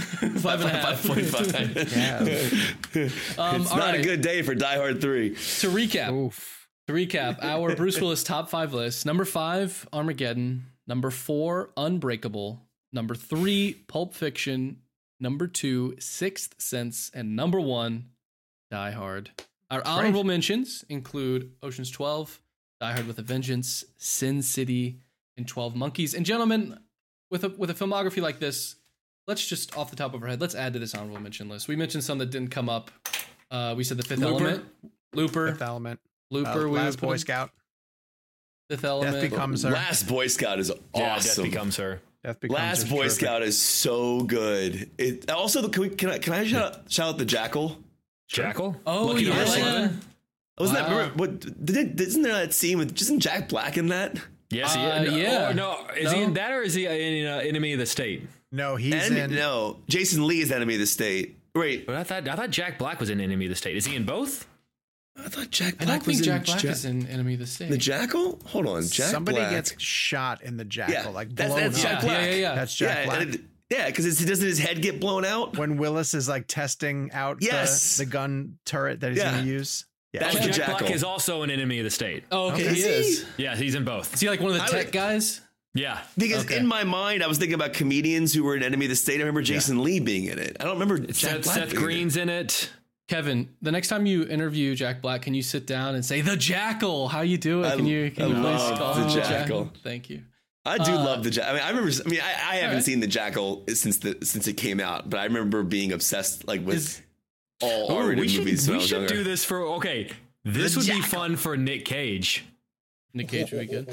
5.5. 5.5. Yeah. It's all not right. a good day for Die Hard 3. To recap, our Bruce Willis top 5 list. Number 5, Armageddon. Number 4, Unbreakable. Number 3, Pulp Fiction. Number 2, Sixth Sense. And number 1, Die Hard. Our honorable mentions include Ocean's 12, Die Hard with a Vengeance, Sin City, and 12 Monkeys. And gentlemen, with a filmography like this, let's just off the top of our head, let's add to this honorable mention list. We mentioned some that didn't come up. We said The Fifth Element, Looper, Fifth Element. Looper, Last Boy Scout. Fifth Element. Death Becomes Her. Last Boy Scout is Yeah, awesome. Death Becomes Her. Death Becomes Last Her Boy terrific. Scout is so good. It also can I shout out the Jackal? Jackal? Oh, Lucky yeah. Number 7? Wasn't Wow. that remember, isn't there that scene with isn't Jack Black in that? Yes, he yeah. is he No. in that or is he in Enemy of the State? No, he's in. No, Jason Lee is Enemy of the State. Wait, But I thought Jack Black was in Enemy of the State. Is he in both? I thought Jack I Black don't think was Jack in Black is in Enemy of the State. the Jackal. Hold on, Jack Somebody Black. gets shot in the Jackal, Yeah, like that's blown Jack up. Black. Yeah. That's Jack Black. Because doesn't his head get blown out? When Willis is like testing out Yes. the gun turret that he's Yeah. going to use. Yeah. That's the Jack Jackal. Black is also an Enemy of the State. Oh, okay, Okay. he Is is. Yeah, he's in both. Is he like one of the I tech would- guys? Yeah. Because Okay. in my mind, I was thinking about comedians who were in Enemy of the State. I remember Jason Lee being in it. I don't remember Jack Black. Seth being in it. Green's in it. Kevin, the next time you interview Jack Black, can you sit down and say the Jackal? How you doing? Can you please love call the him Jackal. Thank you. I do love the Jackal. I remember. I haven't right. seen the Jackal since it came out, but I remember being obsessed with all R-rated we movies when I we was should younger. do this for This would be fun for Nick Cage. Nick Cage would be good.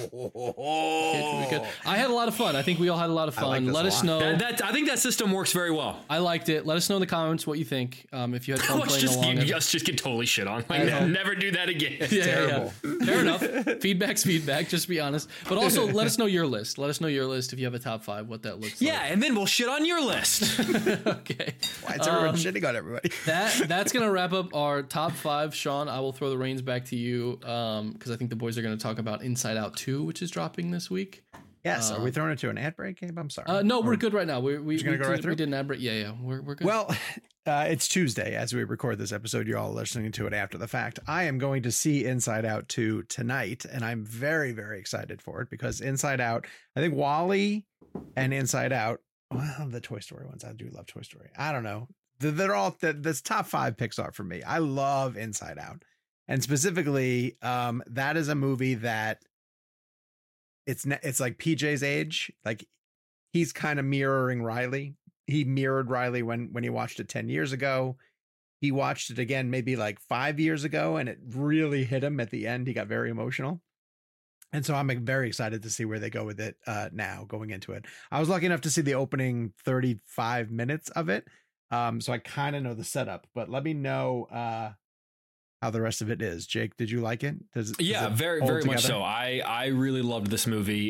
I had a lot of fun. I think we all had a lot of fun. Let us know. I think that system works very well. I liked it. Let us know in the comments what you think. If you had fun playing along. Let's just get totally shit on. Like, never do that again. Terrible. Yeah. Fair enough. Feedback's feedback. Just be honest. But also, let us know your list. Let us know your list if you have a top 5. What that looks like. Yeah, and then we'll shit on your list. Okay. Why is everyone shitting on everybody? That's gonna wrap up our top 5. Sean, I will throw the reins back to you because I think the boys are going to talk about Inside Out 2, which is dropping this week. Yes. Are we throwing it to an ad break, Gabe? I'm sorry. No, we're good right now. We go right through? We did an ad break. Yeah, we're good. Well, it's Tuesday as we record this episode. You're all listening to it after the fact. I am going to see Inside Out 2 tonight, and I'm very, very excited for it because Inside Out, I think WALL-E and Inside Out, well, the Toy Story ones. I do love Toy Story. I don't know. They're all that's top 5 Pixar for me. I love Inside Out. And specifically, that is a movie that it's like PJ's age. Like he's kind of mirroring Riley. He mirrored Riley when he watched it 10 years ago. He watched it again maybe like 5 years ago, and it really hit him at the end. He got very emotional. And so I'm very excited to see where they go with it now going into it. I was lucky enough to see the opening 35 minutes of it. So I kind of know the setup, but let me know how the rest of it is. Jake, did you like it? Does it very much so. I really loved this movie.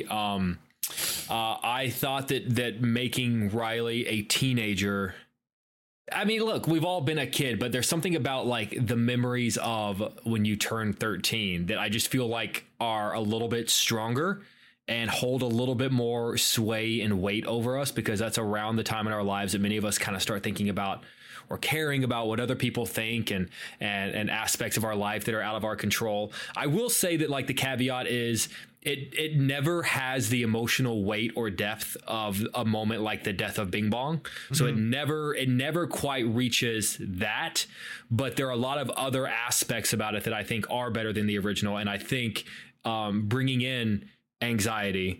I thought that making Riley a teenager, I mean, look, we've all been a kid, but there's something about like the memories of when you turn 13 that I just feel like are a little bit stronger and hold a little bit more sway and weight over us, because that's around the time in our lives that many of us kind of start thinking about or caring about what other people think and aspects of our life that are out of our control. I will say that like the caveat is it never has the emotional weight or depth of a moment like the death of Bing Bong. So it never quite reaches that, but there are a lot of other aspects about it that I think are better than the original. And I think bringing in anxiety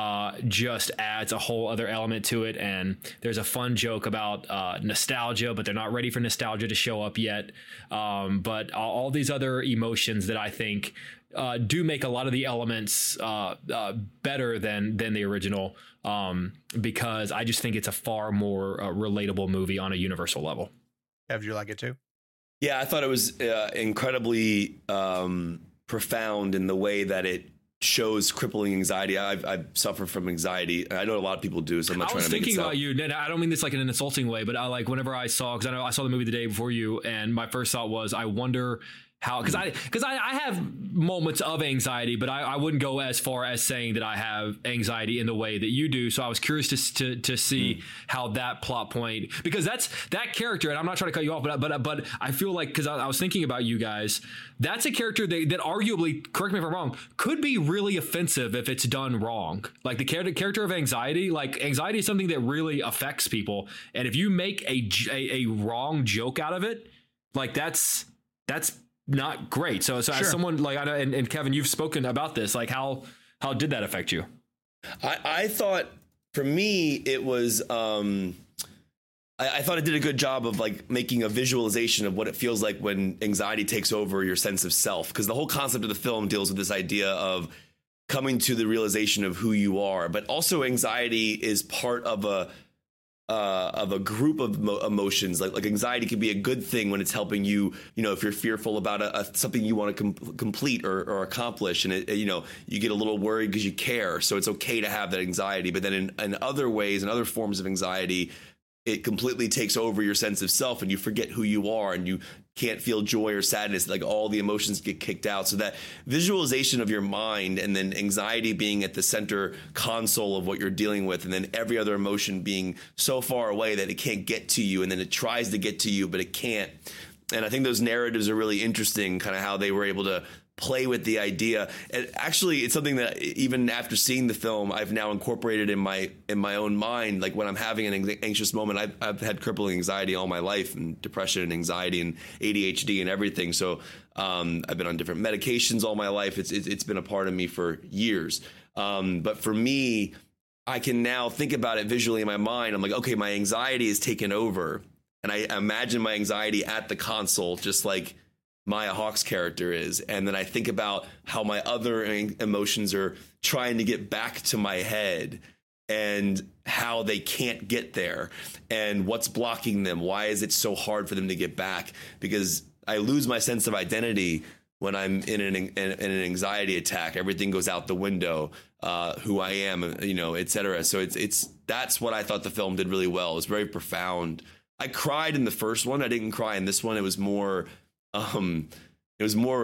just adds a whole other element to it. And there's a fun joke about nostalgia, but they're not ready for nostalgia to show up yet. But all these other emotions that I think do make a lot of the elements better than the original, because I just think it's a far more relatable movie on a universal level. Have you like it too? Yeah, I thought it was incredibly profound in the way that it shows crippling anxiety. I've suffered from anxiety. I know a lot of people do, so I'm not trying to make it sound. I was thinking about you, and I don't mean this like in an insulting way, but I like whenever I saw, because I know I saw the movie the day before you, and my first thought was, I wonder how, because I have moments of anxiety, but I wouldn't go as far as saying that I have anxiety in the way that you do. So I was curious to see how that plot point, because that character, and I'm not trying to cut you off, but I feel like, because I was thinking about you guys, that's a character that arguably, correct me if I'm wrong, could be really offensive if it's done wrong. Like the character of anxiety, like anxiety is something that really affects people, and if you make a wrong joke out of it, like that's not great. So sure. As someone like, and Kevin, you've spoken about this, like how did that affect you? I thought for me, it was, I thought it did a good job of like making a visualization of what it feels like when anxiety takes over your sense of self. Because the whole concept of the film deals with this idea of coming to the realization of who you are, but also anxiety is part of a group of emotions. Like anxiety can be a good thing when it's helping you, if you're fearful about something you want to complete or accomplish, and you get a little worried because you care. So it's okay to have that anxiety. But then in other ways, in other forms of anxiety, it completely takes over your sense of self, and you forget who you are, and you can't feel joy or sadness. Like all the emotions get kicked out. So that visualization of your mind, and then anxiety being at the center console of what you're dealing with, and then every other emotion being so far away that it can't get to you, and then it tries to get to you, but it can't. And I think those narratives are really interesting, kind of how they were able to play with the idea. And actually, it's something that even after seeing the film, I've now incorporated in my own mind. Like when I'm having an anxious moment, I've had crippling anxiety all my life, and depression and anxiety and ADHD and everything. So I've been on different medications all my life. It's been a part of me for years. But for me, I can now think about it visually in my mind. I'm like, okay, my anxiety is taken over. And I imagine my anxiety at the console, just like Maya Hawke's character is. And then I think about how my other emotions are trying to get back to my head and how they can't get there and what's blocking them. Why is it so hard for them to get back? Because I lose my sense of identity when I'm in an anxiety attack. Everything goes out the window, who I am, you know, et cetera. So that's what I thought the film did really well. It was very profound. I cried in the first one. I didn't cry in this one. It was more, it was more,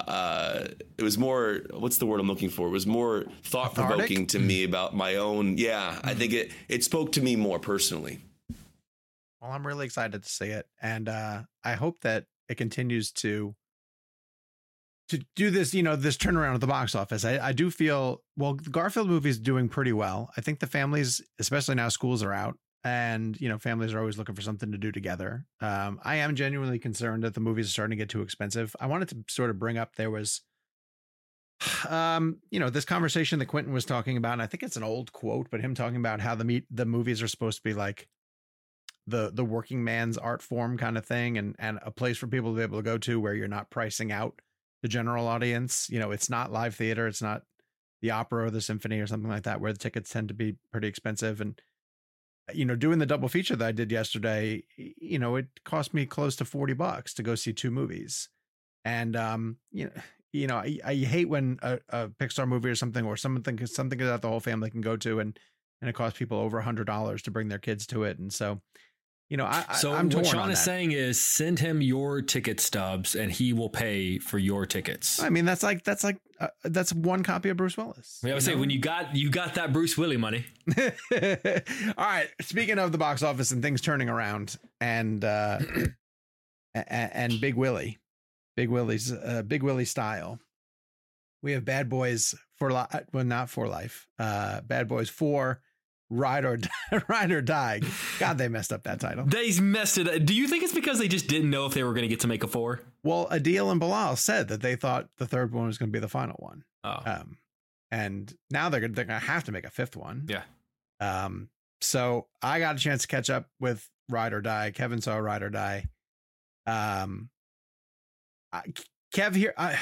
what's the word I'm looking for? It was more thought provoking to me about my own. Yeah. I think it spoke to me more personally. Well, I'm really excited to see it. And I hope that it continues to do this, you know, this turnaround at the box office. I do feel, well, the Garfield movie is doing pretty well. I think the families, especially now schools are out and, you know, families are always looking for something to do together. I am genuinely concerned that the movies are starting to get too expensive. I wanted to sort of bring up, there was, you know, this conversation that Quentin was talking about, and I think it's an old quote, but him talking about how the movies are supposed to be like the working man's art form kind of thing, and a place for people to be able to go to where you're not pricing out the general audience. You know, it's not live theater. It's not the opera or the symphony or something like that, where the tickets tend to be pretty expensive. And, you know, doing the double feature that I did yesterday, you know, it cost me close to $40 to go see two movies. And, you know, I hate when a Pixar movie or something that the whole family can go to, and it costs people over $100 to bring their kids to it. And so, you know, I'm what Sean is saying is send him your ticket stubs and he will pay for your tickets. I mean, that's one copy of Bruce Willis. I would say when you got that Bruce Willis money. All right. Speaking of the box office and things turning around, and Big Willie style, we have Bad Boys not for life. Bad Boys 4. Ride or Die. God, they messed up that title. They messed it up. Do you think it's because they just didn't know if they were going to get to make a 4? Well, Adil and Bilal said that they thought the third one was going to be the final one. Oh. And now they're going to have to make a fifth one. Yeah. So I got a chance to catch up with Ride or Die. Kevin saw Ride or Die. Kev,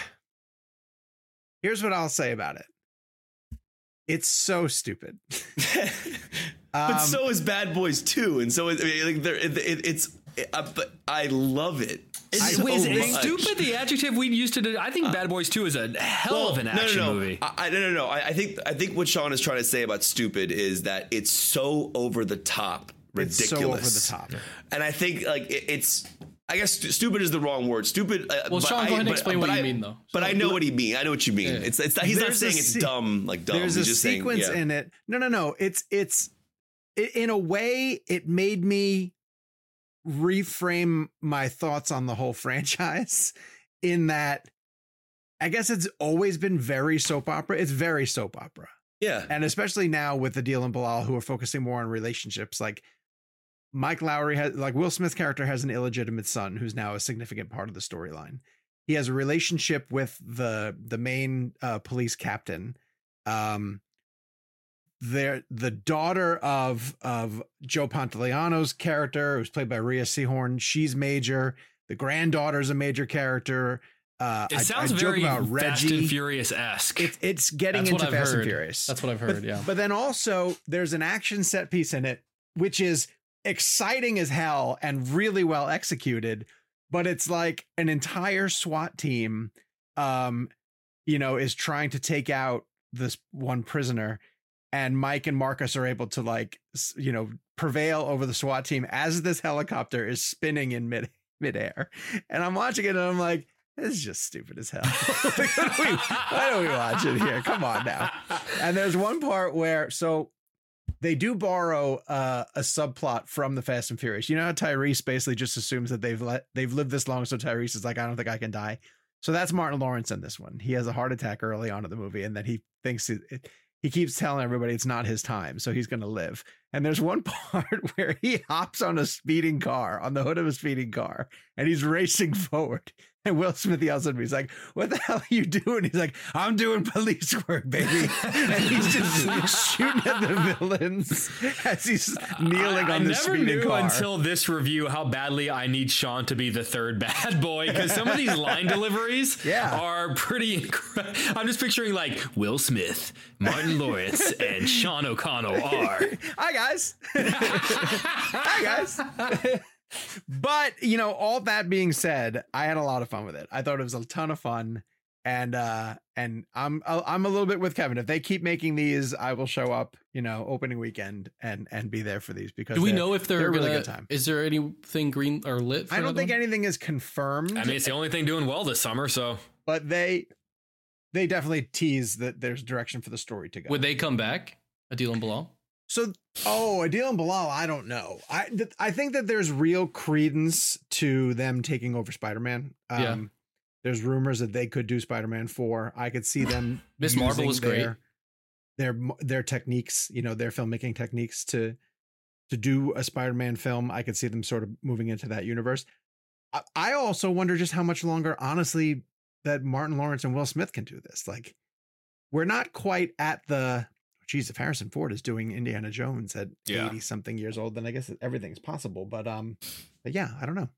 here's what I'll say about it. It's so stupid. But so is Bad Boys 2, and so but I love it. Is stupid the adjective we used to do? I think Bad Boys 2 is a hell of an action movie. No. I think what Sean is trying to say about stupid is that it's so over the top, ridiculous. It's so over the top. And I think I guess stupid is the wrong word. Stupid. Well, Sean, go ahead and explain what you mean, though. But I know what he means. I know what you mean. Yeah. He's not saying it's dumb, like dumb. There's He's a just sequence saying, in it. No. It's in a way, it made me reframe my thoughts on the whole franchise, in that I guess it's always been very soap opera. It's very soap opera. Yeah. And especially now with Adil and Bilal, who are focusing more on relationships, like Mike Lowry Will Smith's character has an illegitimate son who's now a significant part of the storyline. He has a relationship with the main police captain. The daughter of Joe Pantoliano's character, who's played by Rhea Seehorn, she's major. The granddaughter's a major character. It sounds very Fast and Furious-esque. It's getting into Fast and Furious. That's what I've heard, yeah. But then also there's an action set piece in it, which is exciting as hell and really well executed, but it's like an entire SWAT team is trying to take out this one prisoner, and Mike and Marcus are able to prevail over the SWAT team as this helicopter is spinning in midair. And I'm watching it and I'm like, this is just stupid as hell. Why don't we watch it here? Come on now. And there's one part where, they do borrow a subplot from the Fast and Furious. You know how Tyrese basically just assumes that they've lived this long, so Tyrese is like, I don't think I can die. So that's Martin Lawrence in this one. He has a heart attack early on in the movie, and then he thinks he keeps telling everybody it's not his time, so he's going to live. And there's one part where he hops on the hood of a speeding car, and he's racing forward. Will Smith yells at me. He's like, "What the hell are you doing?" He's like, "I'm doing police work, baby." And he's just shooting at the villains as he's kneeling on the speeding car. I never knew until this review how badly I need Sean to be the third bad boy, because some of these line deliveries are pretty incredible. I'm just picturing like Will Smith, Martin Lawrence, and Sean O'Connell are. Hi, guys. Hi, guys. But, all that being said, I had a lot of fun with it. I thought it was a ton of fun. And I'm a little bit with Kevin. If they keep making these, I will show up, opening weekend and be there for these, because do we know if they're a really gonna, good time. Is there anything green or lit? For I don't think anything is confirmed. I mean, it's the only thing doing well this summer. So, but they definitely tease that there's direction for the story to go. Would they come back? Adil and Bilal? So, Adil and Bilal, I don't know. I think that there's real credence to them taking over Spider-Man. There's rumors that they could do Spider-Man 4. I could see them. Miss Marvel was great. Their techniques, their filmmaking techniques to do a Spider-Man film. I could see them sort of moving into that universe. I also wonder just how much longer, honestly, that Martin Lawrence and Will Smith can do this. Like, we're not quite at the. Geez, if Harrison Ford is doing Indiana Jones at 80 something years old, then I guess everything's possible. But yeah, I don't know.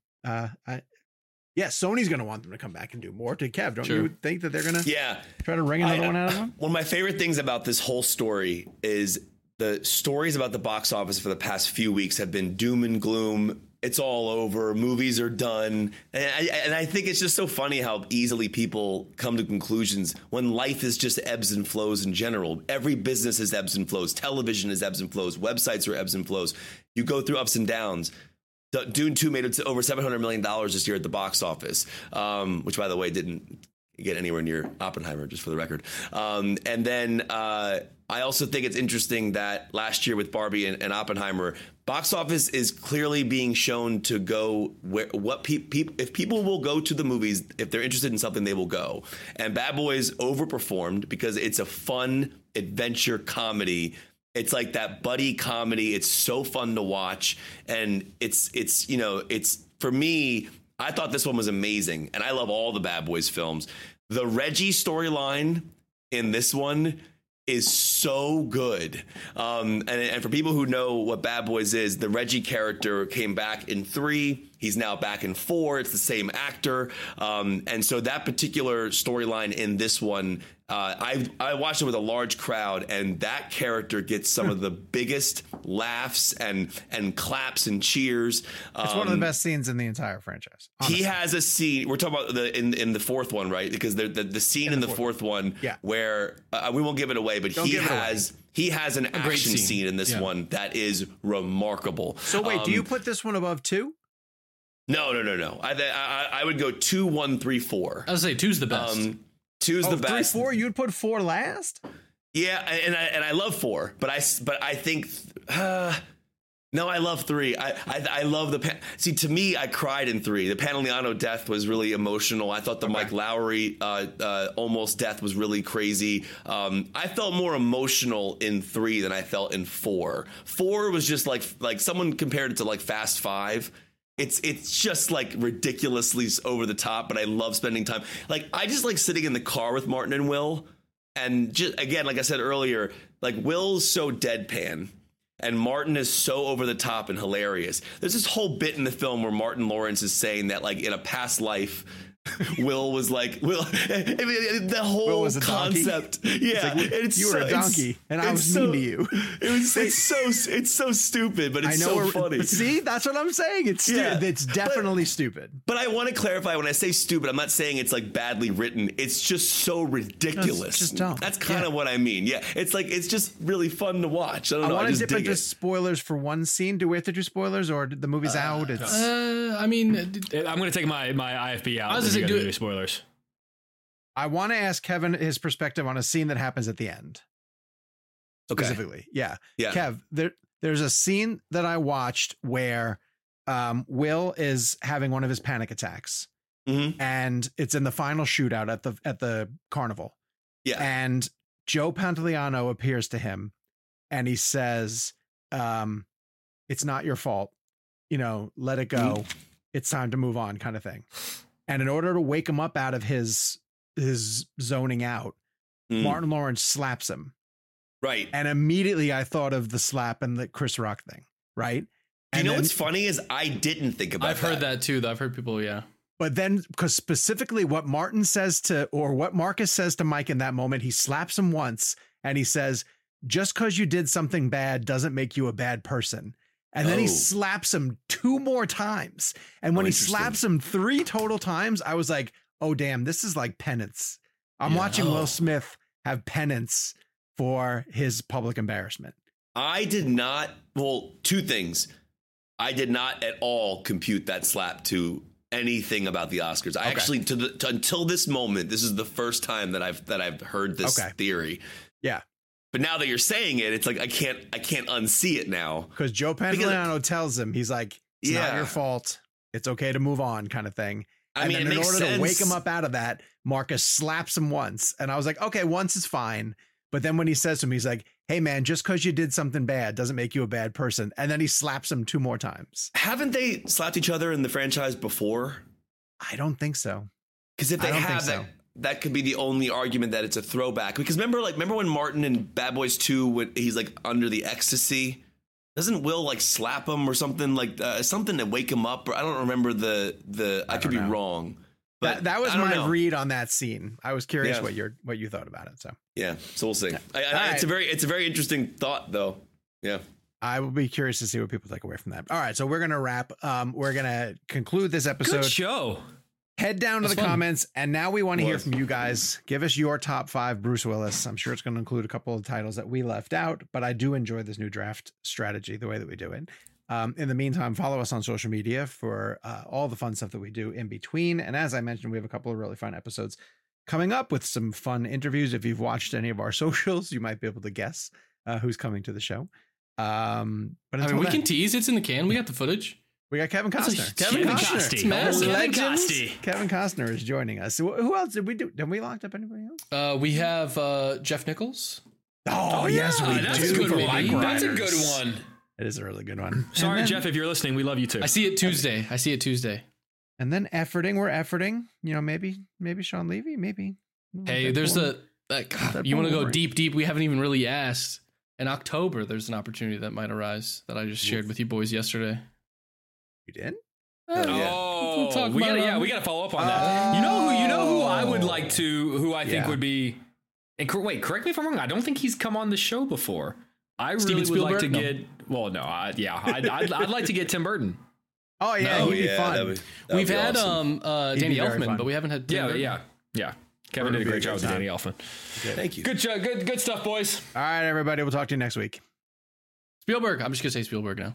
Sony's going to want them to come back and do more. To Kev, don't you think that they're going to try to wring another one out of them? One of my favorite things about this whole story is the stories about the box office for the past few weeks have been doom and gloom. It's all over. Movies are done. And I think it's just so funny how easily people come to conclusions when life is just ebbs and flows in general. Every business is ebbs and flows. Television is ebbs and flows. Websites are ebbs and flows. You go through ups and downs. Dune 2 made it to over $700 million this year at the box office, which, by the way, didn't get anywhere near Oppenheimer, just for the record. And then I also think it's interesting that last year with Barbie and Oppenheimer, box office is clearly being shown to go where if people will go to the movies, if they're interested in something, they will go. And Bad Boys overperformed because it's a fun adventure comedy. It's like that buddy comedy. It's so fun to watch. And it's for me, I thought this one was amazing. And I love all the Bad Boys films. The Reggie storyline in this one is so good. And for people who know what Bad Boys is, the Reggie character came back in 3. He's now back in 4. It's the same actor. And so that particular storyline in this one, I watched it with a large crowd, and that character gets some of the biggest laughs and claps and cheers. It's one of the best scenes in the entire franchise. Honestly. He has a scene. We're talking about in the fourth one, right? Because the scene in the fourth one where we won't give it away, but he has an action scene in this one that is remarkable. So wait, do you put this one above 2? No. I would go 2, 1, 3, 4. I would say 2's the best. 2's the best. 3, 4. You'd put 4 last? Yeah, and I love 4, but I think no, I love 3. I love see, to me, I cried in 3. The Pantoliano death was really emotional. I thought the Mike Lowry almost death was really crazy. I felt more emotional in 3 than I felt in 4. 4 was just like someone compared it to like Fast 5. It's just like ridiculously over the top, but I love spending time. Like, I just like sitting in the car with Martin and Will. And just, again, like I said earlier, like, Will's so deadpan and Martin is so over the top and hilarious. There's this whole bit in the film where Martin Lawrence is saying that, like, in a past life, Will was like, the whole concept. Yeah. Like, you were a donkey and I was mean to you. It's so stupid, but it's so funny. See, that's what I'm saying. It's definitely stupid. But I want to clarify, when I say stupid, I'm not saying it's like badly written. It's just so ridiculous. No, it's just dumb. That's kind of what I mean. Yeah. It's just really fun to watch. I don't know. I want to dip into spoilers for one scene. Do we have to do spoilers, or the movie's out? I mean, I'm going to take my IFB out. I was going to do spoilers. I want to ask Kevin his perspective on a scene that happens at the end. Specifically. Yeah. Kev, there's a scene that I watched where Will is having one of his panic attacks. Mm-hmm. And it's in the final shootout at the carnival. Yeah. And Joe Pantoliano appears to him and he says, it's not your fault. Let it go. Mm-hmm. It's time to move on, kind of thing. And in order to wake him up out of his zoning out, Martin Lawrence slaps him. Right. And immediately I thought of the slap and the Chris Rock thing, right? You know what's funny is I didn't think about that. I've heard that too, though. I've heard people, But then, because specifically what Martin says or what Marcus says to Mike in that moment, he slaps him once and he says, just because you did something bad doesn't make you a bad person. And then he slaps him 2 more times. And when he slaps him 3 total times, I was like, oh, damn, this is like penance. I'm watching Will Smith have penance for his public embarrassment. I did not. Well, 2 things. I did not at all compute that slap to anything about the Oscars. I actually, until this moment, this is the first time that I've heard this theory. Yeah. But now that you're saying it, it's like I can't unsee it now. Because Joe Pantoliano tells him, he's like, it's not your fault. It's okay to move on, kind of thing. I mean, in order to wake him up out of that, Marcus slaps him once. And I was like, okay, once is fine. But then when he says to him, he's like, hey, man, just because you did something bad doesn't make you a bad person. And then he slaps him 2 more times. Haven't they slapped each other in the franchise before? I don't think so. Because if they have that could be the only argument that it's a throwback. Because remember when Martin in Bad Boys 2, when he's like under the ecstasy, doesn't Will like slap him or something something to wake him up? Or I don't remember I could be wrong. But that was my read on that scene. I was curious what you thought about it. So we'll see. It's a very interesting thought, though. Yeah, I will be curious to see what people take away from that. All right, so we're gonna wrap. We're gonna conclude this episode. Good show. Head down to the comments, and now we want to hear from you guys. Give us your top 5 Bruce Willis. I'm sure it's going to include a couple of titles that we left out, but I do enjoy this new draft strategy, the way that we do it. In the meantime, follow us on social media for all the fun stuff that we do in between. And as I mentioned, we have a couple of really fun episodes coming up with some fun interviews. If you've watched any of our socials, you might be able to guess who's coming to the show. But we can tease. It's in the can. We got the footage. We got Kevin Costner. Kevin Costner. Kevin Costner is joining us. Who else did we do? Did we locked up anybody else? We have Jeff Nichols. Oh yes, we that's do. A good one. That's a good one. It is a really good one. Sorry, Jeff, if you're listening, we love you too. I see it Tuesday. And then we're efforting. You know, maybe Sean Levy, maybe. Hey, there's you want to go deep. We haven't even really asked. In October, there's an opportunity that might arise that I just shared with you boys yesterday. You did? We gotta follow up on that. You know who I would like to, who I think would be. And wait, correct me if I'm wrong. I don't think he's come on the show before. I really would like to get. Well, no, I'd like to get Tim Burton. Oh yeah, he'd be fun. We've had Danny Elfman, but we haven't had. Yeah. Kevin did a great job with Danny Elfman. Thank you. Good stuff, boys. All right, everybody. We'll talk to you next week. Spielberg. I'm just gonna say Spielberg now.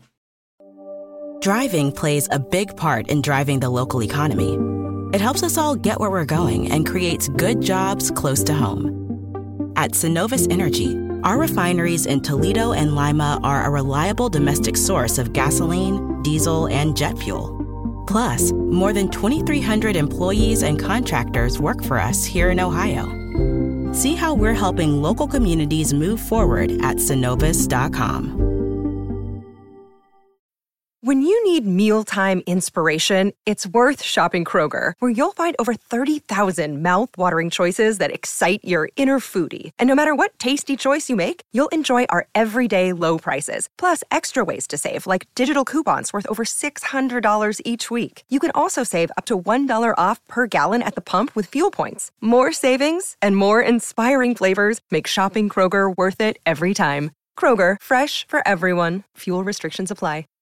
Driving plays a big part in driving the local economy. It helps us all get where we're going and creates good jobs close to home. At Synovus Energy, our refineries in Toledo and Lima are a reliable domestic source of gasoline, diesel, and jet fuel. Plus, more than 2,300 employees and contractors work for us here in Ohio. See how we're helping local communities move forward at Synovus.com. When you need mealtime inspiration, it's worth shopping Kroger, where you'll find over 30,000 mouth-watering choices that excite your inner foodie. And no matter what tasty choice you make, you'll enjoy our everyday low prices, plus extra ways to save, like digital coupons worth over $600 each week. You can also save up to $1 off per gallon at the pump with fuel points. More savings and more inspiring flavors make shopping Kroger worth it every time. Kroger, fresh for everyone. Fuel restrictions apply.